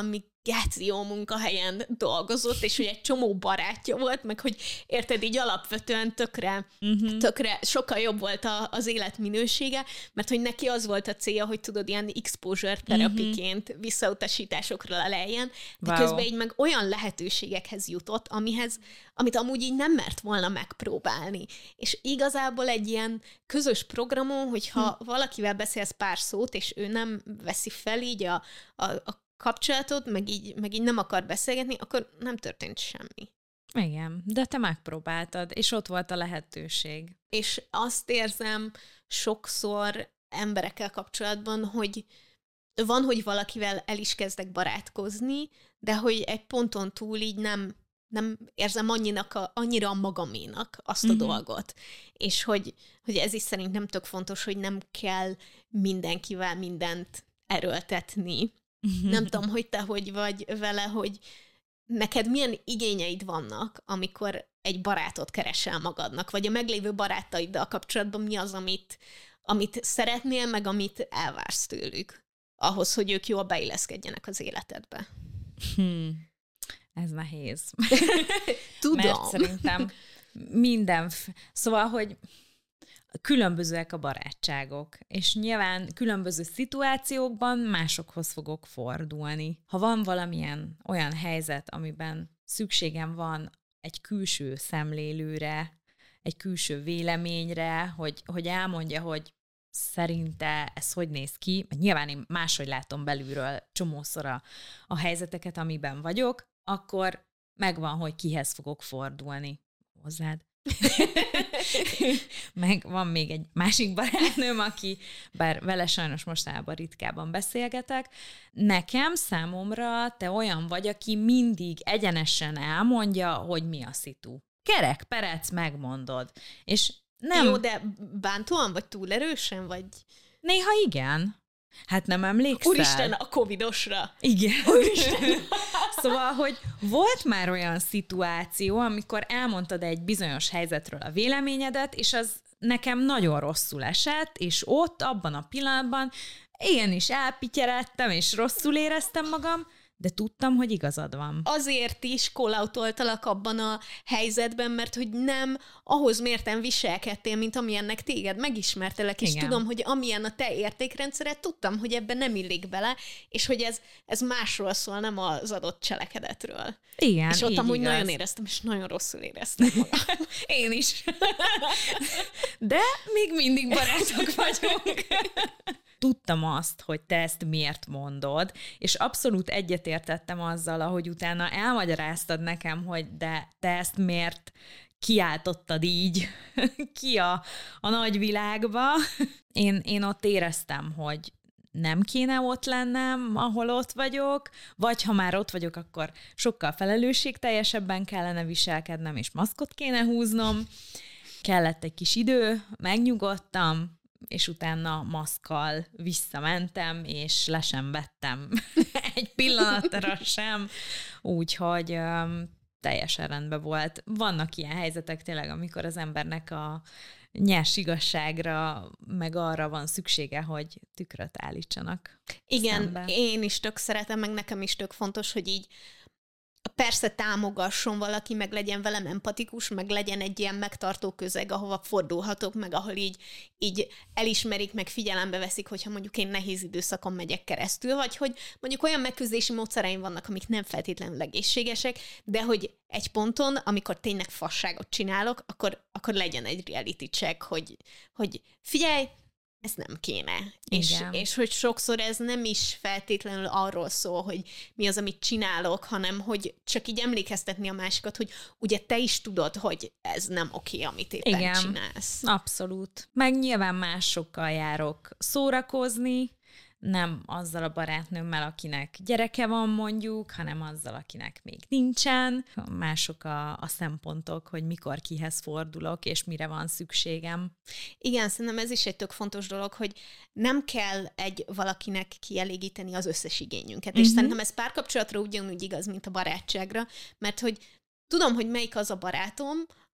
geci jó munkahelyen dolgozott, és hogy egy csomó barátja volt, meg hogy érted, így alapvetően tökre, uh-huh. tökre sokkal jobb volt a, az életminősége, mert hogy neki az volt a célja, hogy tudod, ilyen exposure terapiként uh-huh. visszautasításokra leljen, de wow. közben így meg olyan lehetőségekhez jutott, amihez, amit amúgy így nem mert volna megpróbálni. És igazából egy ilyen közös programon, hogyha hm. valakivel beszélsz pár szót, és ő nem veszi fel így a, a, a kapcsolatot, meg így, meg így nem akar beszélgetni, akkor nem történt semmi. Igen, de te megpróbáltad, és ott volt a lehetőség. És azt érzem sokszor emberekkel kapcsolatban, hogy van, hogy valakivel el is kezdek barátkozni, de hogy egy ponton túl így nem, nem érzem annyinak a, annyira a magaménak azt a uh-huh. dolgot. És hogy, hogy ez is szerintem tök fontos, hogy nem kell mindenkivel mindent erőltetni. Uh-huh. Nem tudom, hogy te hogy vagy vele, hogy neked milyen igényeid vannak, amikor egy barátot keresel magadnak, vagy a meglévő barátaiddal kapcsolatban mi az, amit, amit szeretnél, meg amit elvársz tőlük, ahhoz, hogy ők jól beilleszkedjenek az életedbe. Hmm. Ez nehéz. Tudom. Mert szerintem minden... F- szóval, hogy különbözőek a barátságok, és nyilván különböző szituációkban másokhoz fogok fordulni. Ha van valamilyen olyan helyzet, amiben szükségem van egy külső szemlélőre, egy külső véleményre, hogy, hogy elmondja, hogy szerinte ez hogy néz ki, mert nyilván én máshogy látom belülről csomószor a, a helyzeteket, amiben vagyok, akkor megvan, hogy kihez fogok fordulni. Hozzád. Meg van még egy másik barátnőm, aki, bár vele sajnos mostanában ritkában beszélgetek, nekem, számomra te olyan vagy, aki mindig egyenesen elmondja, hogy mi a szitu. Kerek, perec, megmondod. És nem... Jó, de bántóan, vagy túl erősen, vagy... Néha igen. Hát nem emlékszel? Úristen, a covidosra. Igen. Úristen. Szóval, hogy volt már olyan szituáció, amikor elmondtad egy bizonyos helyzetről a véleményedet, és az nekem nagyon rosszul esett, és ott, abban a pillanatban én is elpityeredtem, és rosszul éreztem magam, de tudtam, hogy igazad van. Azért is call-outoltalak abban a helyzetben, mert hogy nem ahhoz mérten viselkedtél, mint amilyennek téged megismertelek, és Igen. tudom, hogy amilyen a te értékrendszered, tudtam, hogy ebben nem illik bele, és hogy ez, ez másról szól, nem az adott cselekedetről. Igen, és ott amúgy igaz. nagyon éreztem, és nagyon rosszul éreztem magam. Én is. De még mindig barátok vagyunk. Tudtam azt, hogy te ezt miért mondod, és abszolút egyetértettem azzal, ahogy utána elmagyaráztad nekem, hogy de te ezt miért kiáltottad így ki a, a nagyvilágba. Én, én ott éreztem, hogy nem kéne ott lennem, ahol ott vagyok, vagy ha már ott vagyok, akkor sokkal felelősségteljesebben kellene viselkednem, és maszkot kéne húznom. Kellett egy kis idő, megnyugodtam, és utána maszkkal visszamentem, és le sem vettem egy pillanatra sem, úgyhogy um, teljesen rendben volt. Vannak ilyen helyzetek tényleg, amikor az embernek a nyers igazságra, meg arra van szüksége, hogy tükröt állítsanak. Igen, szembe. Én is tök szeretem, meg nekem is tök fontos, hogy így persze támogasson valaki, meg legyen velem empatikus, meg legyen egy ilyen megtartó közeg, ahova fordulhatok, meg ahol így, így elismerik, meg figyelembe veszik, hogyha mondjuk én nehéz időszakon megyek keresztül, vagy hogy mondjuk olyan megküzdési módszereim vannak, amik nem feltétlenül egészségesek, de hogy egy ponton, amikor tényleg fasságot csinálok, akkor, akkor legyen egy reality check, hogy, hogy figyelj, ez nem kéne. És, és hogy sokszor ez nem is feltétlenül arról szól, hogy mi az, amit csinálok, hanem hogy csak így emlékeztetni a másikat, hogy ugye te is tudod, hogy ez nem oké, amit éppen Igen, csinálsz. Abszolút. Meg nyilván másokkal járok szórakozni, nem azzal a barátnőmmel, akinek gyereke van mondjuk, hanem azzal, akinek még nincsen. Mások a, a szempontok, hogy mikor kihez fordulok, és mire van szükségem. Igen, szerintem ez is egy tök fontos dolog, hogy nem kell egy valakinek kielégíteni az összes igényünket. Uh-huh. És szerintem ez párkapcsolatra ugyanúgy igaz, mint a barátságra, mert hogy tudom, hogy melyik az a barátom,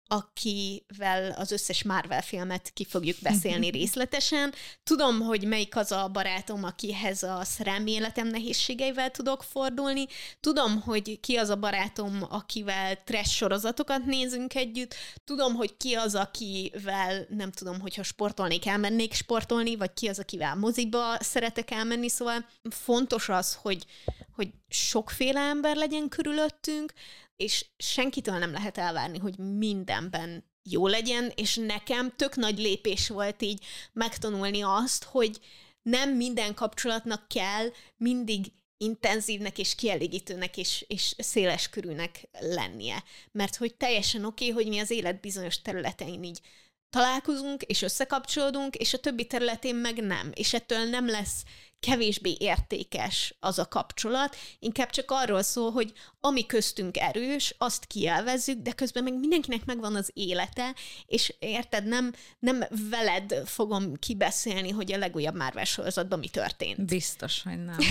akivel az összes Marvel filmet ki fogjuk beszélni részletesen. Tudom, hogy melyik az a barátom, akihez a szerelmi életem nehézségeivel tudok fordulni. Tudom, hogy ki az a barátom, akivel trash sorozatokat nézünk együtt. Tudom, hogy ki az, akivel nem tudom, hogyha sportolnék, elmennék sportolni, vagy ki az, akivel moziba szeretek elmenni. Szóval fontos az, hogy, hogy sokféle ember legyen körülöttünk, és senkitől nem lehet elvárni, hogy mindenben jó legyen, és nekem tök nagy lépés volt így megtanulni azt, hogy nem minden kapcsolatnak kell mindig intenzívnek és kielégítőnek és, és széleskörűnek lennie. Mert hogy teljesen oké, okay, hogy mi az élet bizonyos területein így találkozunk, és összekapcsolódunk, és a többi területén meg nem. És ettől nem lesz kevésbé értékes az a kapcsolat, inkább csak arról szól, hogy ami köztünk erős, azt kielvezzük, de közben meg mindenkinek megvan az élete, és érted, nem, nem veled fogom kibeszélni, hogy a legújabb Marvel sorozatban mi történt. Biztos, hogy nem.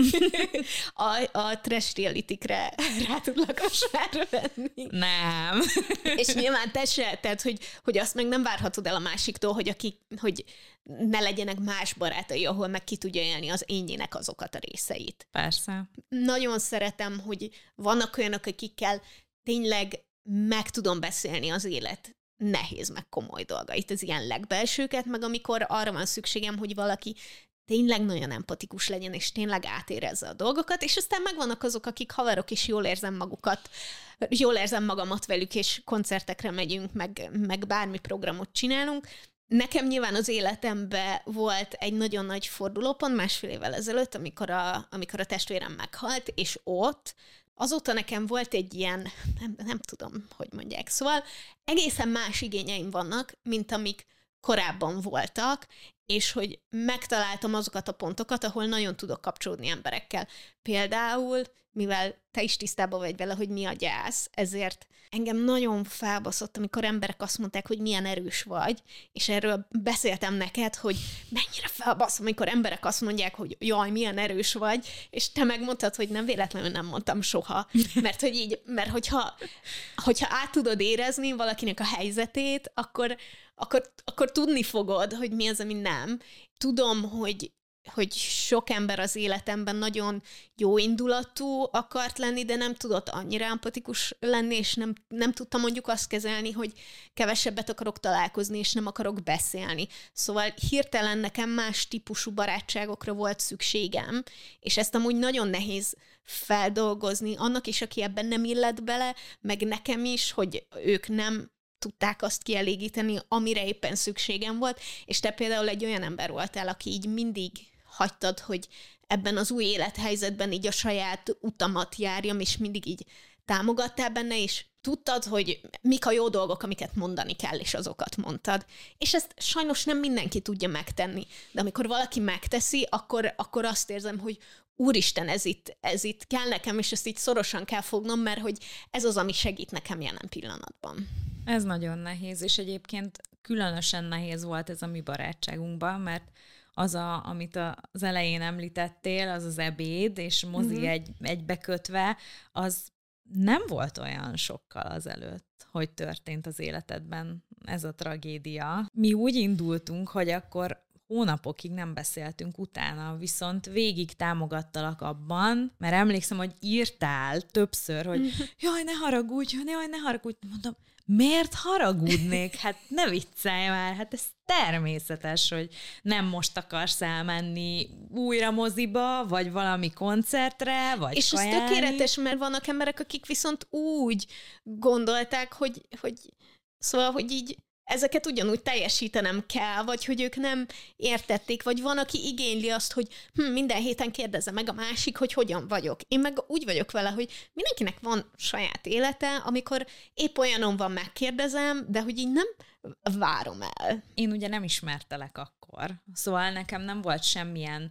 a, a trash reality-kre rá tudlak most már venni. Nem. És nyilván te se, tehát, hogy, hogy azt meg nem várhatod el a másiktól, hogy, aki, hogy ne legyenek más barátai, ahol meg ki tudja élni az énjének azokat a részeit. Persze. Nagyon szeretem, hogy vannak olyanok, akikkel tényleg meg tudom beszélni az élet nehéz, meg komoly dolgait, az ilyen legbelsőket, meg amikor arra van szükségem, hogy valaki tényleg nagyon empatikus legyen, és tényleg átérezze a dolgokat, és aztán megvannak azok, akik haverok, és jól érzem magukat, jól érzem magamat velük, és koncertekre megyünk, meg, meg bármi programot csinálunk. Nekem nyilván az életemben volt egy nagyon nagy fordulópont másfél évvel ezelőtt, amikor a, amikor a testvérem meghalt, és ott azóta nekem volt egy ilyen, nem, nem tudom, hogy mondják, szóval egészen más igényeim vannak, mint amik korábban voltak, és hogy megtaláltam azokat a pontokat, ahol nagyon tudok kapcsolódni emberekkel. Például, mivel te is tisztában vagy vele, hogy mi a gyász, ezért engem nagyon felbaszott, amikor emberek azt mondták, hogy milyen erős vagy, és erről beszéltem neked, hogy mennyire felbaszom, amikor emberek azt mondják, hogy jaj, milyen erős vagy, és te megmondtad, hogy nem véletlenül nem mondtam soha, mert hogy így, mert hogyha, hogyha át tudod érezni valakinek a helyzetét, akkor, akkor, akkor tudni fogod, hogy mi az, ami nem. Tudom, hogy hogy sok ember az életemben nagyon jó indulatú akart lenni, de nem tudott annyira empatikus lenni, és nem, nem tudta mondjuk azt kezelni, hogy kevesebbet akarok találkozni, és nem akarok beszélni. Szóval hirtelen nekem más típusú barátságokra volt szükségem, és ezt amúgy nagyon nehéz feldolgozni annak is, aki ebben nem illet bele, meg nekem is, hogy ők nem tudták azt kielégíteni, amire éppen szükségem volt, és te például egy olyan ember voltál, aki így mindig hagytad, hogy ebben az új élethelyzetben így a saját utamat járjam, és mindig így támogattál benne, és tudtad, hogy mik a jó dolgok, amiket mondani kell, és azokat mondtad. És ezt sajnos nem mindenki tudja megtenni, de amikor valaki megteszi, akkor, akkor azt érzem, hogy úristen, ez itt, ez itt kell nekem, és ezt így szorosan kell fognom, mert hogy ez az, ami segít nekem jelen pillanatban. Ez nagyon nehéz, és egyébként különösen nehéz volt ez a mi barátságunkban, mert az, a, amit az elején említettél, az az ebéd, és mozi mm-hmm. egy, egybekötve, az nem volt olyan sokkal azelőtt, hogy történt az életedben ez a tragédia. Mi úgy indultunk, hogy akkor hónapokig nem beszéltünk utána, viszont végig támogattalak abban, mert emlékszem, hogy írtál többször, hogy jaj, ne haragudj, jaj, ne haragudj. Mondom, miért haragudnék? Hát ne viccelj már, hát ez természetes, hogy nem most akarsz elmenni újra moziba, vagy valami koncertre, vagy és kajálni. Ez tökéletes, mert vannak emberek, akik viszont úgy gondolták, hogy, hogy szóval, hogy így ezeket ugyanúgy teljesítenem kell, vagy hogy ők nem értették, vagy van, aki igényli azt, hogy hm, minden héten kérdezze meg a másik, hogy hogyan vagyok. Én meg úgy vagyok vele, hogy mindenkinek van saját élete, amikor épp olyanon van, megkérdezem, de hogy így nem várom el. Én ugye nem ismertelek akkor, szóval nekem nem volt semmilyen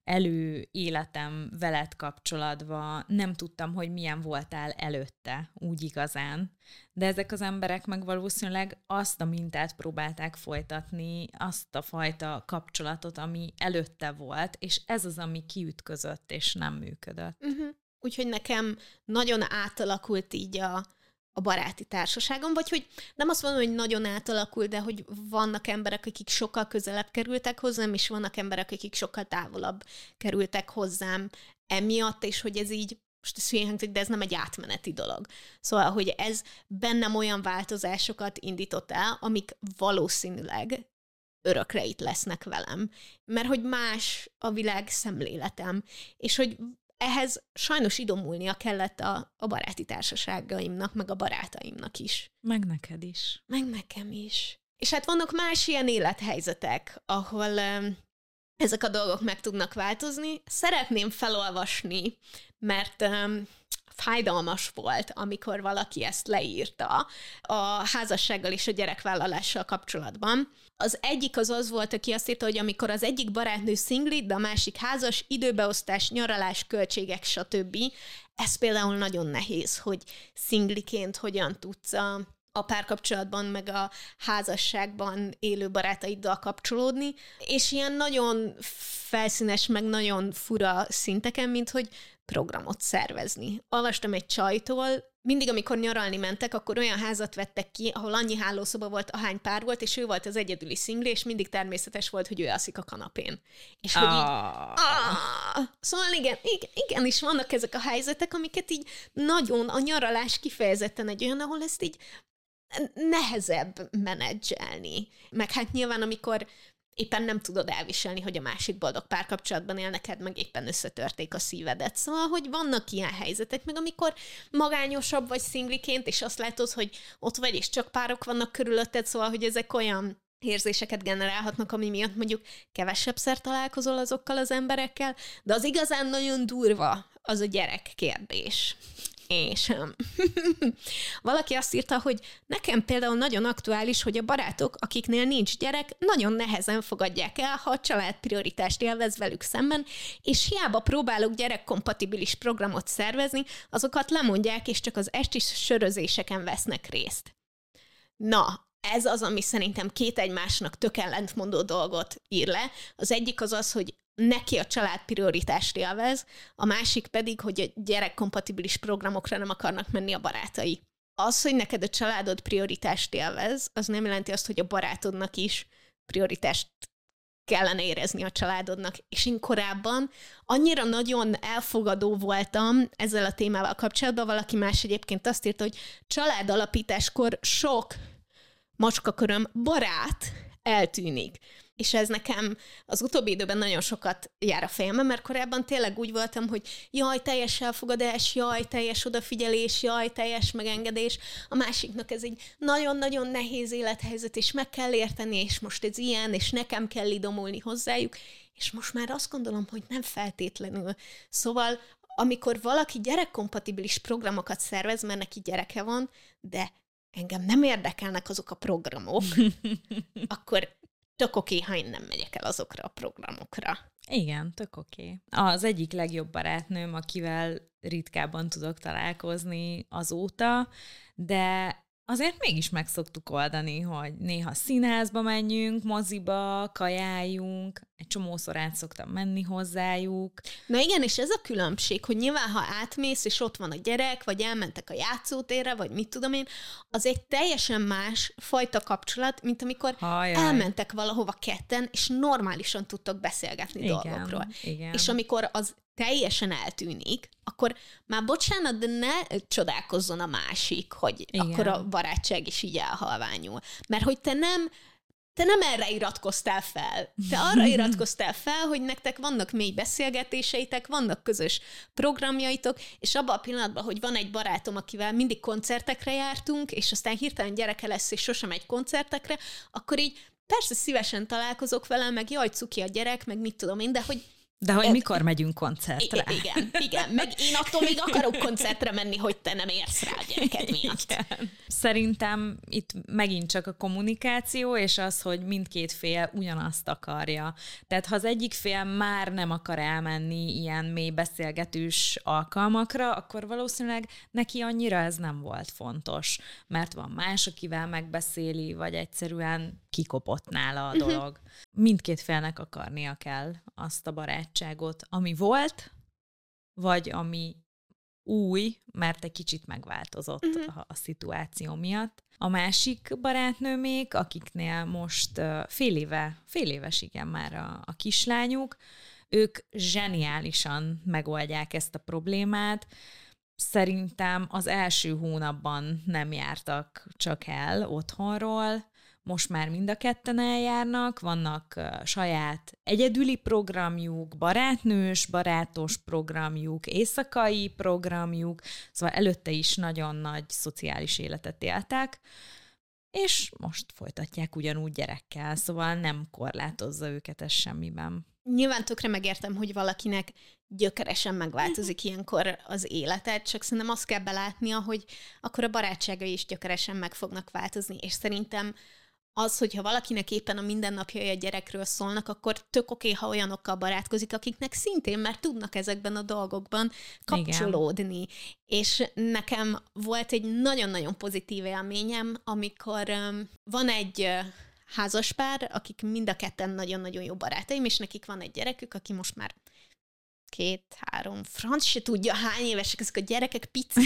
előéletem veled kapcsolatban, nem tudtam, hogy milyen voltál előtte, úgy igazán. De ezek az emberek meg valószínűleg azt a mintát próbálták folytatni, azt a fajta kapcsolatot, ami előtte volt, és ez az, ami kiütközött, és nem működött. Uh-huh. Úgyhogy nekem nagyon átalakult így a a baráti társaságom, vagy hogy nem azt mondom, hogy nagyon átalakul, de hogy vannak emberek, akik sokkal közelebb kerültek hozzám, és vannak emberek, akik sokkal távolabb kerültek hozzám emiatt, és hogy ez így, most ez hülyén hangzik, de ez nem egy átmeneti dolog. Szóval, hogy ez bennem olyan változásokat indított el, amik valószínűleg örökre itt lesznek velem. Mert hogy más a világ szemléletem, és hogy ehhez sajnos idomulnia kellett a, a baráti társaságaimnak, meg a barátaimnak is. Meg neked is. Meg nekem is. És hát vannak más ilyen élethelyzetek, ahol um, ezek a dolgok meg tudnak változni. Szeretném felolvasni, mert um, fájdalmas volt, amikor valaki ezt leírta a házassággal és a gyerekvállalással kapcsolatban. Az egyik az az volt, aki azt írta, hogy amikor az egyik barátnő szingli, de a másik házas, időbeosztás, nyaralás, költségek, stb. Ez például nagyon nehéz, hogy szingliként hogyan tudsz a, a párkapcsolatban, meg a házasságban élő barátaiddal kapcsolódni, és ilyen nagyon felszínes, meg nagyon fura szinteken, mint hogy programot szervezni. Olvastam egy csajtól, mindig, amikor nyaralni mentek, akkor olyan házat vettek ki, ahol annyi hálószoba volt, ahány pár volt, és ő volt az egyedüli szingli, és mindig természetes volt, hogy ő alszik a kanapén. És hogy így... Ah. Szóval igen, igen, igen, és vannak ezek a helyzetek, amiket így nagyon, a nyaralás kifejezetten egy olyan, ahol ezt így nehezebb menedzselni. Meg hát nyilván, amikor éppen nem tudod elviselni, hogy a másik boldog párkapcsolatban él, neked meg éppen összetörték a szívedet. Szóval, hogy vannak ilyen helyzetek, meg amikor magányosabb vagy szingliként, és azt látod, hogy ott vagy, és csak párok vannak körülötted, szóval, hogy ezek olyan érzéseket generálhatnak, ami miatt mondjuk kevesebbszer találkozol azokkal az emberekkel, de az igazán nagyon durva az a gyerek kérdés. És valaki azt írta, hogy nekem például nagyon aktuális, hogy a barátok, akiknél nincs gyerek, nagyon nehezen fogadják el, ha a család prioritást élvez velük szemben, és hiába próbálok gyerekkompatibilis programot szervezni, azokat lemondják, és csak az esti sörözéseken vesznek részt. Na, ez az, ami szerintem két egymásnak tök ellentmondó dolgot ír le. Az egyik az az, hogy neki a család prioritást élvez, a másik pedig, hogy a gyerekkompatibilis programokra nem akarnak menni a barátai. Az, hogy neked a családod prioritást élvez, az nem jelenti azt, hogy a barátodnak is prioritást kellene érezni a családodnak. És én korábban annyira nagyon elfogadó voltam ezzel a témával kapcsolatban, valaki más egyébként azt írta, hogy családalapításkor sok macskaköröm barát eltűnik. És ez nekem az utóbbi időben nagyon sokat jár a fejembe, mert korábban tényleg úgy voltam, hogy jaj, teljes elfogadás, jaj, teljes odafigyelés, jaj, teljes megengedés. A másiknak ez egy nagyon-nagyon nehéz élethelyzet, és meg kell érteni, és most ez ilyen, és nekem kell idomulni hozzájuk. És most már azt gondolom, hogy nem feltétlenül. Szóval, amikor valaki gyerekkompatibilis programokat szervez, mert neki gyereke van, de engem nem érdekelnek azok a programok, akkor tök oké, ha én nem megyek el azokra a programokra. Igen, tök oké. Az egyik legjobb barátnőm, akivel ritkábban tudok találkozni azóta, de azért mégis meg szoktuk oldani, hogy néha színházba menjünk, moziba, kajáljunk, egy csomószor át szoktam menni hozzájuk. Na igen, és ez a különbség, hogy nyilván, ha átmész, és ott van a gyerek, vagy elmentek a játszótérre, vagy mit tudom én, az egy teljesen más fajta kapcsolat, mint amikor Hajaj. elmentek valahova ketten, és normálisan tudtok beszélgetni igen, dolgokról. Igen. És amikor az teljesen eltűnik, akkor már bocsánat, de ne csodálkozzon a másik, hogy igen. akkor a barátság is így elhalványul. Mert hogy te nem, te nem erre iratkoztál fel. Te arra iratkoztál fel, hogy nektek vannak mély beszélgetéseitek, vannak közös programjaitok, és abban a pillanatban, hogy van egy barátom, akivel mindig koncertekre jártunk, és aztán hirtelen gyereke lesz, és sosem egy koncertekre, akkor így persze szívesen találkozok vele, meg jaj, cuki a gyerek, meg mit tudom én, de hogy De hogy mikor megyünk koncertre. Igen, igen. Meg én attól még akarok koncertre menni, hogy te nem érsz rá a gyereked miatt. Igen. Szerintem itt megint csak a kommunikáció, és az, hogy mindkét fél ugyanazt akarja. Tehát ha az egyik fél már nem akar elmenni ilyen mély beszélgetős alkalmakra, akkor valószínűleg neki annyira ez nem volt fontos, mert van más, akivel megbeszéli, vagy egyszerűen kikopott nála a dolog. Uh-huh. Mindkét félnek akarnia kell azt a barátságot, ami volt, vagy ami új, mert egy kicsit megváltozott uh-huh. a, a szituáció miatt. A másik barátnőmék, akiknél most uh, fél éve, fél éves igen már a, a kislányuk, ők zseniálisan megoldják ezt a problémát. Szerintem az első hónapban nem jártak csak el otthonról, most már mind a ketten eljárnak, vannak uh, saját egyedüli programjuk, barátnős, barátos programjuk, éjszakai programjuk, szóval előtte is nagyon nagy szociális életet éltek, és most folytatják ugyanúgy gyerekkel, szóval nem korlátozza őket ez semmiben. Nyilván tökre megértem, hogy valakinek gyökeresen megváltozik ilyenkor az életet, csak szerintem azt kell belátnia, hogy akkor a barátságai is gyökeresen meg fognak változni, és szerintem az, hogyha valakinek éppen a mindennapjai a gyerekről szólnak, akkor tök oké, ha olyanokkal barátkozik, akiknek szintén már tudnak ezekben a dolgokban kapcsolódni. Igen. És nekem volt egy nagyon-nagyon pozitív élményem, amikor um, van egy uh, házaspár, akik mind a ketten nagyon-nagyon jó barátaim, és nekik van egy gyerekük, aki most már két, három, franc se tudja, hány évesek ezek a gyerekek, pici.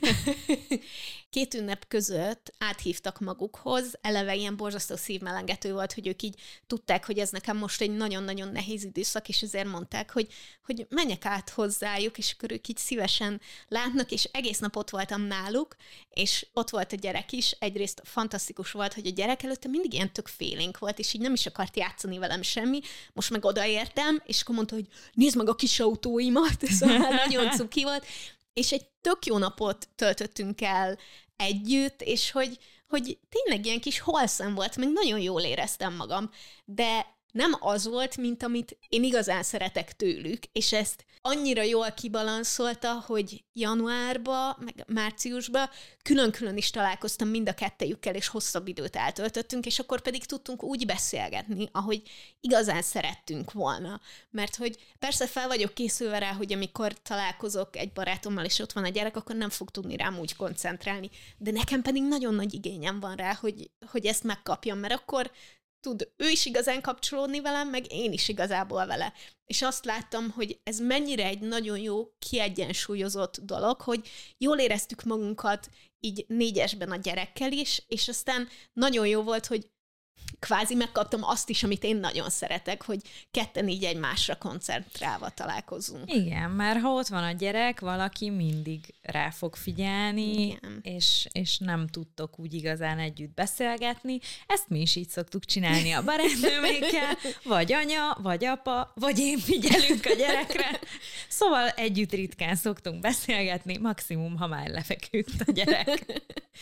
Két ünnep között áthívtak magukhoz, eleve ilyen borzasztó szívmelengető volt, hogy ők így tudták, hogy ez nekem most egy nagyon-nagyon nehéz időszak, és ezért mondták, hogy, hogy menjek át hozzájuk, és akkor ők így szívesen látnak, és egész nap ott voltam náluk, és ott volt a gyerek is. Egyrészt fantasztikus volt, hogy a gyerek előtte mindig ilyen tök félénk volt, és így nem is akart játszani velem semmi. Most meg odaértem, és akkor mondta, hogy nézd meg a kis autóimat, szóval nagyon cuki volt, és egy tök jó napot töltöttünk el együtt, és hogy, hogy tényleg ilyen kis holszem volt, meg nagyon jól éreztem magam, de nem az volt, mint amit én igazán szeretek tőlük, és ezt annyira jól kibalanszolta, hogy januárba, meg márciusba külön-külön is találkoztam mind a kettejükkel, és hosszabb időt eltöltöttünk, és akkor pedig tudtunk úgy beszélgetni, ahogy igazán szerettünk volna. Mert hogy persze fel vagyok készülve rá, hogy amikor találkozok egy barátommal, és ott van a gyerek, akkor nem fog tudni rám úgy koncentrálni. De nekem pedig nagyon nagy igényem van rá, hogy, hogy ezt megkapjam, mert akkor tud ő is igazán kapcsolódni velem, meg én is igazából vele. És azt láttam, hogy ez mennyire egy nagyon jó, kiegyensúlyozott dolog, hogy jól éreztük magunkat így négyesben a gyerekkel is, és aztán nagyon jó volt, hogy kvázi megkaptam azt is, amit én nagyon szeretek, hogy ketten így egymásra koncentrálva találkozunk. Igen, mert ha ott van a gyerek, valaki mindig rá fog figyelni, és, és nem tudtok úgy igazán együtt beszélgetni. Ezt mi is így szoktuk csinálni a barátnőmékkel, vagy anya, vagy apa, vagy én figyelünk a gyerekre. Szóval együtt ritkán szoktunk beszélgetni, maximum, ha már lefeküdt a gyerek.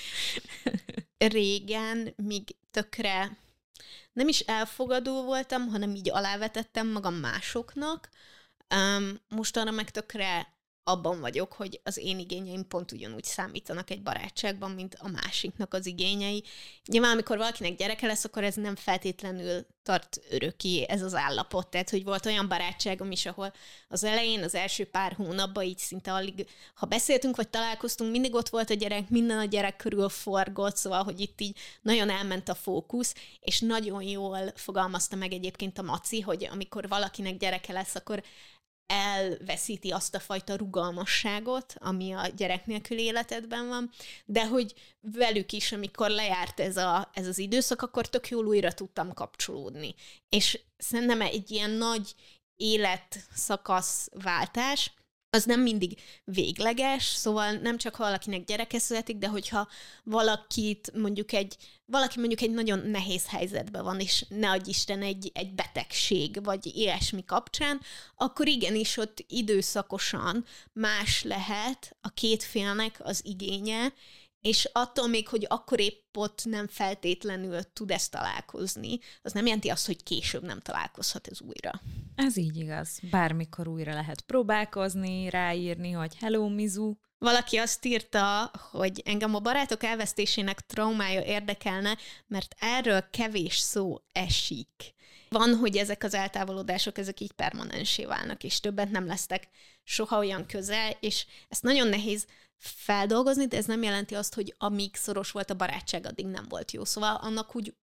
Régen, míg tökre nem is elfogadó voltam, hanem így alávetettem magam másoknak. Um, mostanra meg tökre abban vagyok, hogy az én igényeim pont ugyanúgy számítanak egy barátságban, mint a másiknak az igényei. Nyilván, amikor valakinek gyereke lesz, akkor ez nem feltétlenül tart örökké ez az állapot. Tehát, hogy volt olyan barátságom is, ahol az elején, az első pár hónapban így szinte alig, ha beszéltünk, vagy találkoztunk, mindig ott volt a gyerek, minden a gyerek körül forgott, szóval, hogy itt így nagyon elment a fókusz, és nagyon jól fogalmazta meg egyébként a Maci, hogy amikor valakinek gyereke lesz, akkor elveszíti azt a fajta rugalmasságot, ami a gyerek nélkül életedben van, de hogy velük is, amikor lejárt ez, a, ez az időszak, akkor tök jól újra tudtam kapcsolódni. És szerintem egy ilyen nagy életszakaszváltás, az nem mindig végleges, szóval nem csak ha valakinek gyereke születik, de hogyha valakit mondjuk egy, valaki mondjuk egy nagyon nehéz helyzetben van, és ne adj Isten egy, egy betegség, vagy ilyesmi kapcsán, akkor igenis ott időszakosan más lehet a két félnek az igénye, és attól még, hogy akkor épp ott nem feltétlenül tud ezt találkozni, az nem jelenti azt, hogy később nem találkozhat ez újra. Ez így igaz. Bármikor újra lehet próbálkozni, ráírni, hogy hello, Mizu. Valaki azt írta, hogy engem a barátok elvesztésének traumája érdekelne, mert erről kevés szó esik. Van, hogy ezek az eltávolodások, ezek így permanensé válnak, és többet nem lesztek soha olyan közel, és ezt nagyon nehéz feldolgozni, de ez nem jelenti azt, hogy amíg szoros volt a barátság, addig nem volt jó. Szóval annak úgy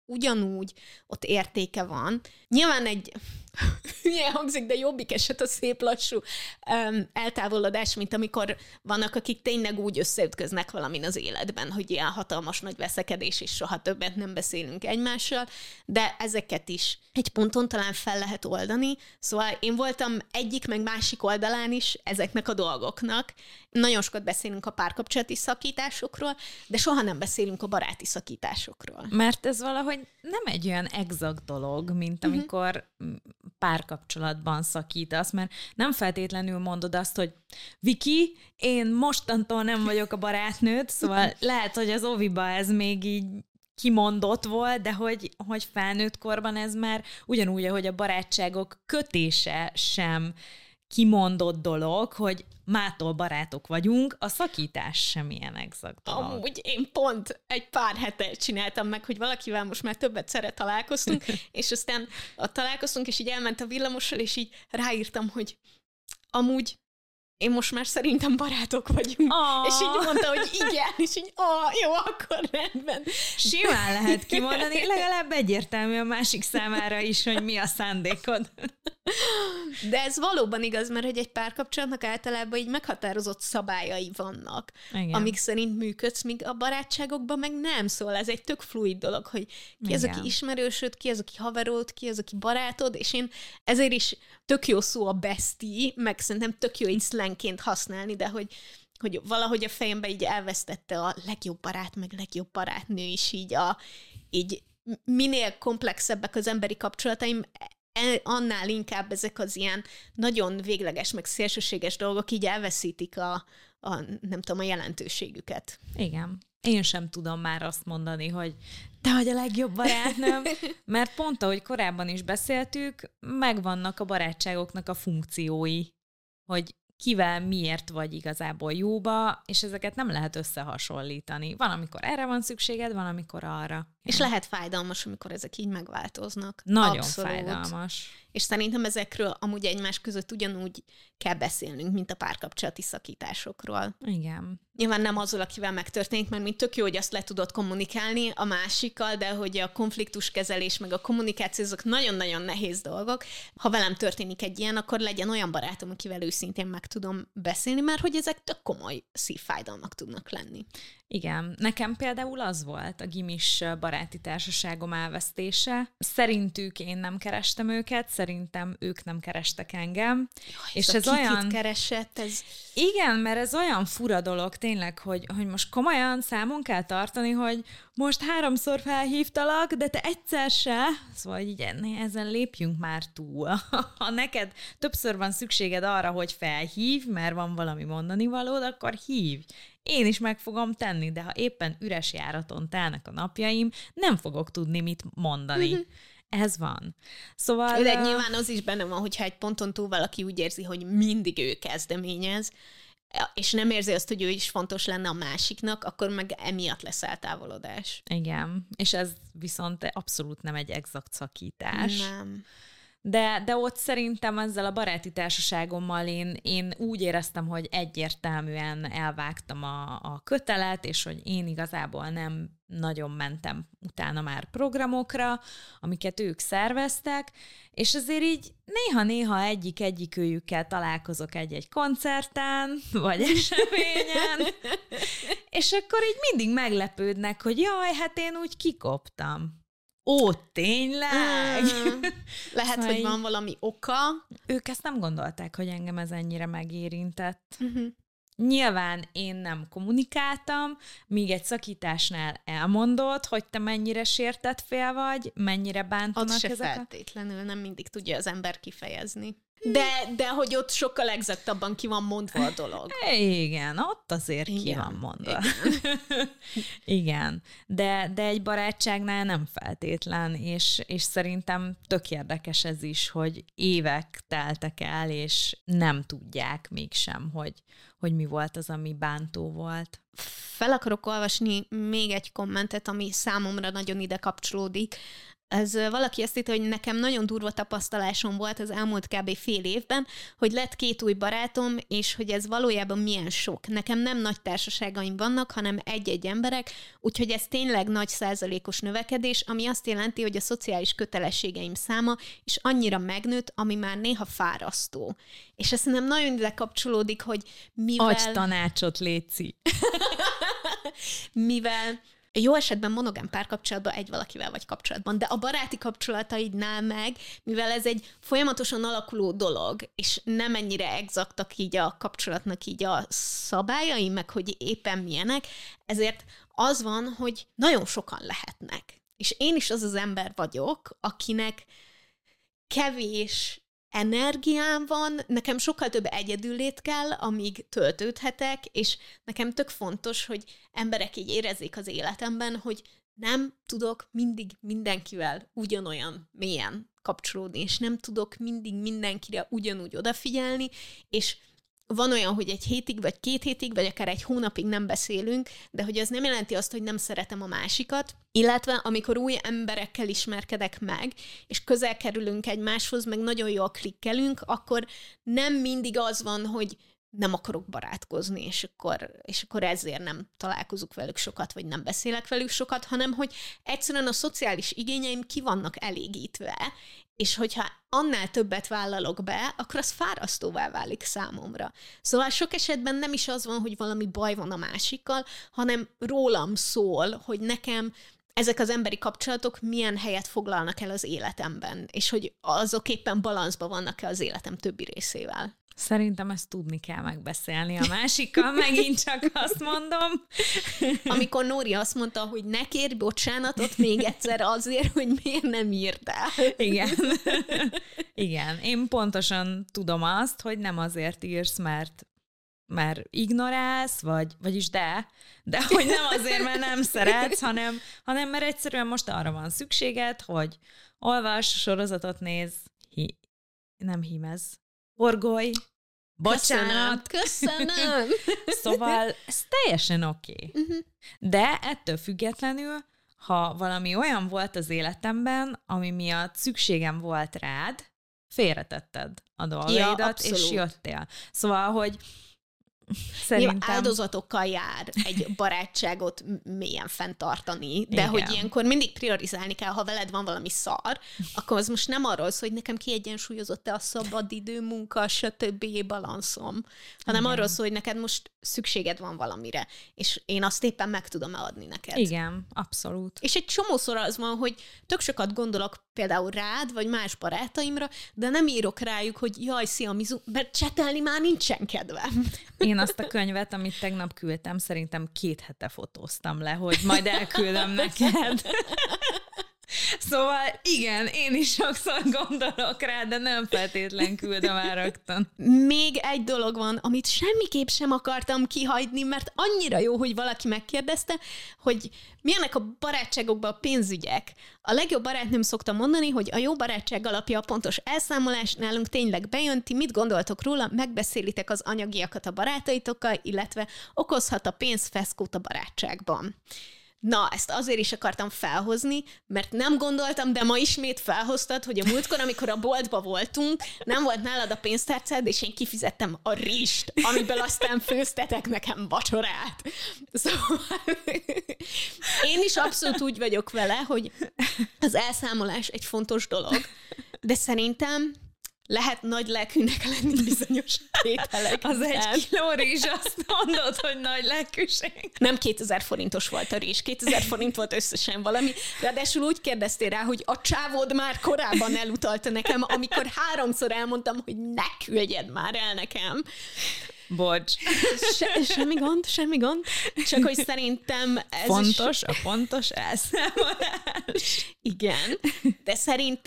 ugyanúgy ott értéke van. Nyilván egy hülye hangzik, de jobbik eset a szép lassú um, eltávolodás, mint amikor vannak, akik tényleg úgy összeütköznek valamin az életben, hogy ilyen hatalmas nagy veszekedés, és soha többet nem beszélünk egymással, de ezeket is egy ponton talán fel lehet oldani. Szóval én voltam egyik meg másik oldalán is ezeknek a dolgoknak. Nagyon sokat beszélünk a párkapcsolati szakításokról, de soha nem beszélünk a baráti szakításokról. Mert ez valahogy nem egy olyan exakt dolog, mint amikor uh-huh. párkapcsolatban szakítasz, mert nem feltétlenül mondod azt, hogy Viki, én mostantól nem vagyok a barátnőd, szóval lehet, hogy az oviba ez még így kimondott volt, de hogy, hogy felnőtt korban ez már ugyanúgy, ahogy a barátságok kötése sem kimondott dolog, hogy mától barátok vagyunk, a szakítás sem ilyen exakt dolog. Amúgy én pont egy pár hete csináltam meg, hogy valakivel most már többet szere találkoztunk, és aztán találkoztunk, és így elment a villamossal, és így ráírtam, hogy amúgy én most már szerintem barátok vagyunk. Oh. És így mondta, hogy igen, és így, oh, jó, akkor rendben. Simán lehet kimondani, legalább egyértelmű a másik számára is, hogy mi a szándékod. De ez valóban igaz, mert hogy egy párkapcsolatnak általában így meghatározott szabályai vannak, igen. amik szerint működsz, míg a barátságokban meg nem, szóval ez egy tök fluid dolog, hogy ki az, aki ismerősöd, ki az, aki haverod, ki az, aki barátod, és én ezért is tök jó szó a bestie, meg szerintem tök jó így szlengként használni, de hogy, hogy valahogy a fejemben így elvesztette a legjobb barát, meg legjobb barátnő is így a, így minél komplexebbek az emberi kapcsolataim, annál inkább ezek az ilyen nagyon végleges, meg szélsőséges dolgok így elveszítik a, a nem tudom, a jelentőségüket. Igen. Én sem tudom már azt mondani, hogy te vagy a legjobb barátnőm, mert pont ahogy korábban is beszéltük, megvannak a barátságoknak a funkciói, hogy kivel miért vagy igazából jóba, és ezeket nem lehet összehasonlítani. Van, amikor erre van szükséged, van, amikor arra. És lehet fájdalmas, amikor ezek így megváltoznak. Nagyon Abszolút. fájdalmas. És szerintem ezekről amúgy egymás között ugyanúgy kell beszélnünk, mint a párkapcsolati szakításokról. Igen. Nyilván nem azzal, akivel megtörténik, mert mint tök jó, hogy azt le tudod kommunikálni a másikkal, de hogy a konfliktuskezelés meg a kommunikáció, azok nagyon-nagyon nehéz dolgok. Ha velem történik egy ilyen, akkor legyen olyan barátom, akivel őszintén meg tudom beszélni, mert hogy ezek tök komoly szívfájdalmak tudnak lenni. Igen. Nekem például az volt a gimis baráti társaságom elvesztése. Szerintük én nem kerestem őket, szerintem ők nem kerestek engem. Jaj, és ez, ez olyan keresett, ez... Igen, mert ez olyan fura dolog tényleg, hogy, hogy most komolyan számon kell tartani, hogy most háromszor felhívtalak, de te egyszer se. Szóval így ezen lépjünk már túl. Ha neked többször van szükséged arra, hogy felhívj, mert van valami mondani valód, akkor hívj. Én is meg fogom tenni, de ha éppen üres járaton telnek a napjaim, nem fogok tudni mit mondani. Mm-hmm. Ez van. Szóval... De nyilván az is benne van, hogyha egy ponton túl valaki úgy érzi, hogy mindig ő kezdeményez, és nem érzi azt, hogy ő is fontos lenne a másiknak, akkor meg emiatt lesz eltávolodás. Igen, és ez viszont abszolút nem egy exakt szakítás. Nem. De, de ott szerintem ezzel a baráti társaságommal én, én úgy éreztem, hogy egyértelműen elvágtam a, a kötelet, és hogy én igazából nem nagyon mentem utána már programokra, amiket ők szerveztek, és azért így néha-néha egyik-egyikőjükkel találkozok egy-egy koncerten, vagy eseményen, és akkor így mindig meglepődnek, hogy jaj, hát én úgy kikoptam. Ó, tényleg? Mm. Lehet, szóval hogy van valami oka. Ők ezt nem gondolták, hogy engem ez ennyire megérintett. Uh-huh. Nyilván én nem kommunikáltam, míg egy szakításnál elmondod, hogy te mennyire sértett fél vagy, mennyire bántanak ezek. Ott se feltétlenül, nem mindig tudja az ember kifejezni. De, de hogy ott sokkal exaktabban ki van mondva a dolog. Igen, ott azért igen, ki van mondva. Igen, igen. De, de egy barátságnál nem feltétlen, és, és szerintem tök érdekes ez is, hogy évek teltek el, és nem tudják mégsem, hogy, hogy mi volt az, ami bántó volt. Fel akarok olvasni még egy kommentet, ami számomra nagyon ide kapcsolódik. Ez valaki ezt írta, hogy nekem nagyon durva tapasztalásom volt az elmúlt kb. Fél évben, hogy lett két új barátom, és hogy ez valójában milyen sok. Nekem nem nagy társaságaim vannak, hanem egy-egy emberek, úgyhogy ez tényleg nagy százalékos növekedés, ami azt jelenti, hogy a szociális kötelességeim száma is annyira megnőtt, ami már néha fárasztó. És ezt nem nagyon ide kapcsolódik, hogy mivel... Adj tanácsot, léci! mivel... Jó esetben monogám párkapcsolatban egy valakivel vagy kapcsolatban, de a baráti kapcsolataidnál meg, mivel ez egy folyamatosan alakuló dolog, és nem ennyire exaktak így a kapcsolatnak így a szabályai, meg hogy éppen milyenek, ezért az van, hogy nagyon sokan lehetnek. És én is az az ember vagyok, akinek kevés energiám van, nekem sokkal több egyedüllét kell, amíg töltődhetek, és nekem tök fontos, hogy emberek így érezzék az életemben, hogy nem tudok mindig mindenkivel ugyanolyan mélyen kapcsolódni, és nem tudok mindig mindenkire ugyanúgy odafigyelni, és van olyan, hogy egy hétig, vagy két hétig, vagy akár egy hónapig nem beszélünk, de hogy az nem jelenti azt, hogy nem szeretem a másikat, illetve amikor új emberekkel ismerkedek meg, és közel kerülünk egymáshoz, meg nagyon jól klikkelünk, akkor nem mindig az van, hogy nem akarok barátkozni, és akkor, és akkor ezért nem találkozunk velük sokat, vagy nem beszélek velük sokat, hanem hogy egyszerűen a szociális igényeim ki vannak elégítve, és hogyha annál többet vállalok be, akkor az fárasztóvá válik számomra. Szóval sok esetben nem is az van, hogy valami baj van a másikkal, hanem rólam szól, hogy nekem ezek az emberi kapcsolatok milyen helyet foglalnak el az életemben, és hogy azok éppen balanszban vannak-e az életem többi részével. Szerintem ezt tudni kell megbeszélni a másikkal, megint csak azt mondom. Amikor Nóri azt mondta, hogy ne kérj bocsánatot még egyszer azért, hogy miért nem írtál. Igen. Igen. Én pontosan tudom azt, hogy nem azért írsz, mert mert ignorálsz, vagy, vagyis de, de hogy nem azért, mert nem szeretsz, hanem, hanem mert egyszerűen most arra van szükséged, hogy olvas, sorozatot néz, hi, nem hímez, orgolj, bocsánat. Köszönöm, köszönöm. Szóval ez teljesen oké. Okay. Uh-huh. De ettől függetlenül, ha valami olyan volt az életemben, ami miatt szükségem volt rád, félretetted a dolgaidat, ja, és jöttél. Szóval, hogy szerintem... Nyilván áldozatokkal jár egy barátságot mélyen fenntartani, de igen. Hogy ilyenkor mindig priorizálni kell, ha veled van valami szar, akkor az most nem arról szól, hogy nekem kiegyensúlyozott-e a szabadidő, munka, stb. Balanszom, hanem igen. Arról szól, hogy neked most szükséged van valamire, és én azt éppen meg tudom adni neked. Igen, abszolút. És egy csomószor az van, hogy tök sokat gondolok például rád, vagy más barátaimra, de nem írok rájuk, hogy jaj, szia, Mizu, mert csetelni már nincsen kedvem. Én azt a könyvet, amit tegnap küldtem, szerintem két hete fotóztam le, hogy majd elküldöm neked. Szóval igen, én is sokszor gondolok rá, de nem feltétlen küldöm el rögtön. Még egy dolog van, amit semmiképp sem akartam kihagyni, mert annyira jó, hogy valaki megkérdezte, hogy milyenek a barátságokban a pénzügyek. A legjobb barátnőm szokta mondani, hogy a jó barátság alapja a pontos elszámolás, nálunk tényleg bejön, ti mit gondoltok róla, megbeszélitek az anyagiakat a barátaitokkal, illetve okozhat a pénz feszkót a barátságban. Na, ezt azért is akartam felhozni, mert nem gondoltam, de ma ismét felhoztad, hogy a múltkor, amikor a boltba voltunk, nem volt nálad a pénztárcád, és én kifizettem a rizst, amiből aztán főztetek nekem vacsorát. Szóval én is abszolút úgy vagyok vele, hogy az elszámolás egy fontos dolog, de szerintem lehet nagy lelkűnek lenni bizonyos tételek. Az egy kiló rizs, azt mondod, hogy nagy lelkűség. Nem kétezer forintos volt a rizs, kétezer forint volt összesen valami. Ráadásul úgy kérdeztél rá, hogy a csávód már korábban elutalta nekem, amikor háromszor elmondtam, hogy ne küldjed már el nekem. Bocs. Se, semmi gond, semmi gond. Csak hogy szerintem ez fontos, is... a fontos elszámolás. Igen, de szerintem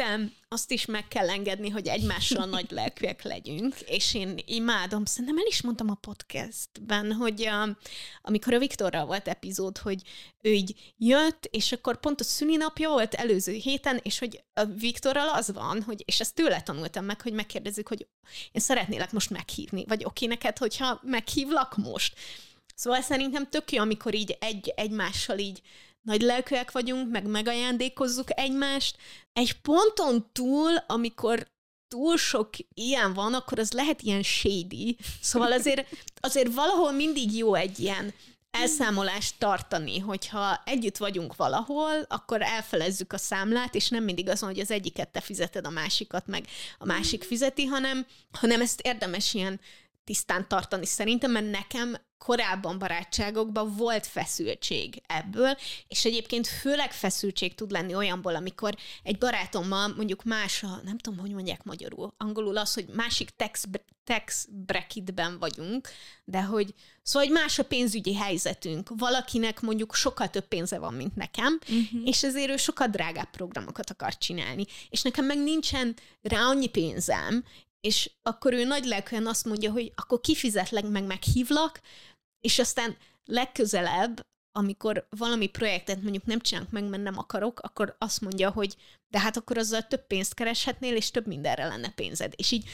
azt is meg kell engedni, hogy egymással nagy lelkűek legyünk, és én imádom, szerintem el is mondtam a podcastben, hogy a, amikor a Viktorral volt epizód, hogy ő így jött, és akkor pont a szülinapja volt előző héten, és hogy a Viktorral az van, hogy, és ezt tőle tanultam meg, hogy megkérdezzük, hogy én szeretnélek most meghívni, vagy oké neked, hogyha meghívlak most. Szóval szerintem tök jó, amikor így egy, egymással így nagy lelkűek vagyunk, meg megajándékozzuk egymást. Egy ponton túl, amikor túl sok ilyen van, akkor az lehet ilyen shady. Szóval azért, azért valahol mindig jó egy ilyen elszámolást tartani, hogyha együtt vagyunk valahol, akkor elfelezzük a számlát, és nem mindig az van, hogy az egyiket te fizeted, a másikat meg a másik fizeti, hanem, hanem ezt érdemes ilyen tisztán tartani szerintem, mert nekem korábban barátságokban volt feszültség ebből, és egyébként főleg feszültség tud lenni olyanból, amikor egy barátommal mondjuk más a, nem tudom, hogy mondják magyarul, angolul az, hogy másik tax, tax bracketben vagyunk, de hogy szóval, hogy más a pénzügyi helyzetünk. Valakinek mondjuk sokkal több pénze van, mint nekem, uh-huh. és ezért ő sokkal drágább programokat akar csinálni. És nekem meg nincsen rá annyi pénzem, és akkor ő nagy lelkűen azt mondja, hogy akkor kifizetlek, meg meghívlak, és aztán legközelebb, amikor valami projektet mondjuk nem csinálok meg, mert nem akarok, akkor azt mondja, hogy de hát akkor azzal több pénzt kereshetnél, és több mindenre lenne pénzed. És így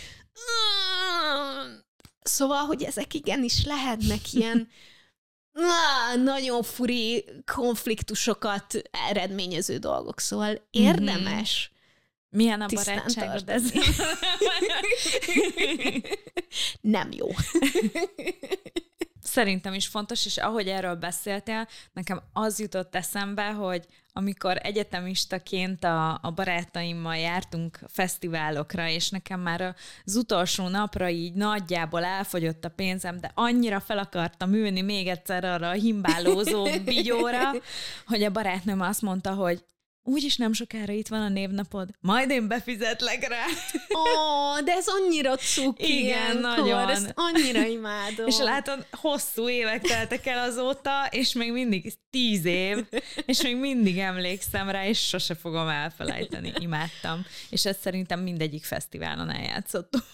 szóval, hogy ezek igenis lehetnek ilyen nagyon furi konfliktusokat eredményező dolgok. Szóval érdemes milyen a barátságod ez? Nem jó. Szerintem is fontos, és ahogy erről beszéltél, nekem az jutott eszembe, hogy amikor egyetemistaként a, a barátaimmal jártunk fesztiválokra, és nekem már az utolsó napra így nagyjából elfogyott a pénzem, de annyira fel akartam ülni még egyszer arra a himbálózó bigyóra, hogy a barátnőm azt mondta, hogy úgyis nem sokára itt van a névnapod, majd én befizetlek rá. Ó, de ez annyira cuki. Igen, nagyon. Ezt annyira imádom. És látod, hosszú évek teltek el azóta, és még mindig tíz év, és még mindig emlékszem rá, és sose fogom elfelejteni. Imádtam. És ezt szerintem mindegyik fesztiválon eljátszottunk.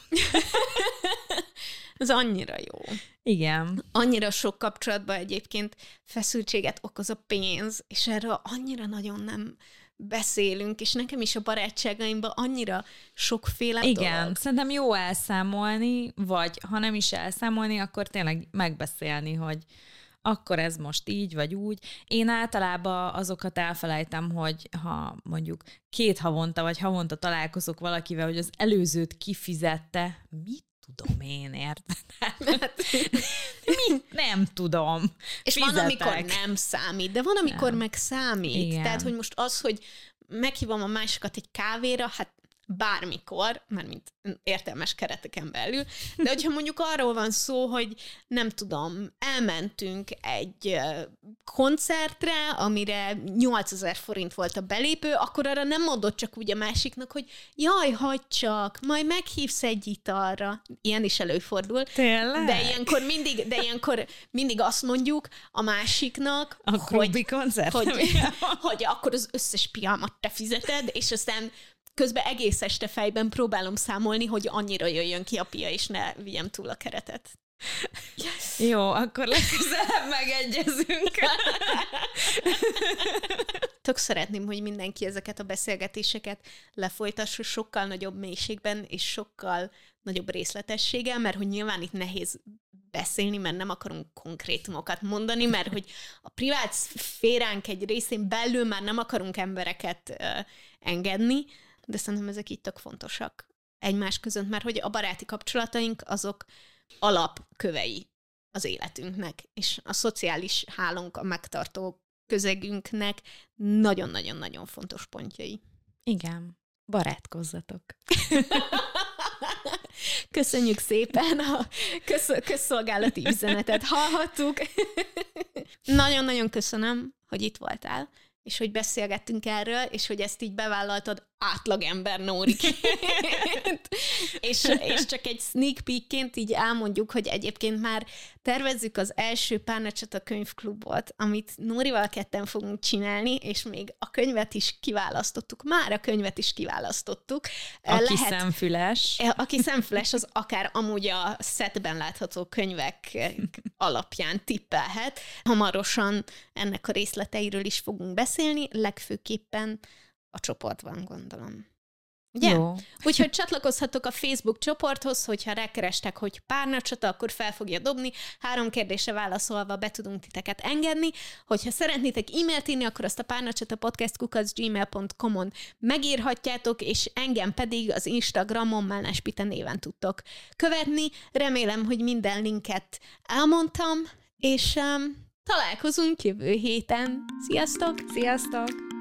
Ez annyira jó. Igen. Annyira sok kapcsolatban egyébként feszültséget okoz a pénz, és erről annyira nagyon nem beszélünk, és nekem is a barátságaimban annyira sokféle Igen, dolog. Szerintem jó elszámolni, vagy ha nem is elszámolni, akkor tényleg megbeszélni, hogy akkor ez most így, vagy úgy. Én általában azokat elfelejtem, hogy ha mondjuk két havonta, vagy havonta találkozok valakivel, hogy az előzőt kifizette, mit tudom én, érted? Mi? Nem tudom. És Fizetek. van, amikor nem számít, de van, amikor nem. meg számít. Igen. Tehát, hogy most az, hogy meghívom a másikat egy kávéra, hát bármikor, mert mint értelmes kereteken belül, de hogyha mondjuk arról van szó, hogy nem tudom, elmentünk egy koncertre, amire nyolcezer forint volt a belépő, akkor arra nem mondod csak úgy a másiknak, hogy jaj, hagyd csak, majd meghívsz egy italra. Ilyen is előfordul. Tényleg? De ilyenkor mindig, de ilyenkor mindig azt mondjuk a másiknak, a hogy, koncert, hogy, hogy akkor az összes piámat te fizeted, és aztán közben egész este fejben próbálom számolni, hogy annyira jöjjön ki a pia, és ne vigyem túl a keretet. Yes. Jó, akkor legközelebb megegyezünk. Tök szeretném, hogy mindenki ezeket a beszélgetéseket lefolytassa sokkal nagyobb mélységben, és sokkal nagyobb részletességgel, mert hogy nyilván itt nehéz beszélni, mert nem akarunk konkrétumokat mondani, mert hogy a privát szféránk egy részén belül már nem akarunk embereket uh, engedni, de szerintem ezek így tök fontosak egymás között, mert hogy a baráti kapcsolataink azok alapkövei az életünknek, és a szociális hálónk, a megtartó közegünknek nagyon-nagyon-nagyon fontos pontjai. Igen, barátkozzatok. Köszönjük szépen, a köz- közszolgálati üzenetet hallhattuk. Nagyon-nagyon köszönöm, hogy itt voltál, és hogy beszélgettünk erről, és hogy ezt így bevállaltad átlagember Nóriként. és, és csak egy sneak peekként így elmondjuk, hogy egyébként már tervezzük az első Párnacsata könyvklubot, amit Nórival ketten fogunk csinálni, és még a könyvet is kiválasztottuk. Már a könyvet is kiválasztottuk. Aki Lehet, szemfüles. Aki szemfüles, az akár amúgy a szetben látható könyvek alapján tippelhet. Hamarosan ennek a részleteiről is fogunk beszélni, legfőképpen a csoportban, gondolom. Ugye? Jó. Úgyhogy csatlakozhatok a Facebook csoporthoz, hogyha rákerestek, hogy Párnacsata, akkor fel fogja dobni. Három kérdésre válaszolva be tudunk titeket engedni. Hogyha szeretnétek e-mailt írni, akkor azt a párnacsatapodcast kukac gmail pont com-on megírhatjátok, és engem pedig az Instagramon Mellnes Pite néven tudtok követni. Remélem, hogy minden linket elmondtam, és um, találkozunk jövő héten. Sziasztok! Sziasztok!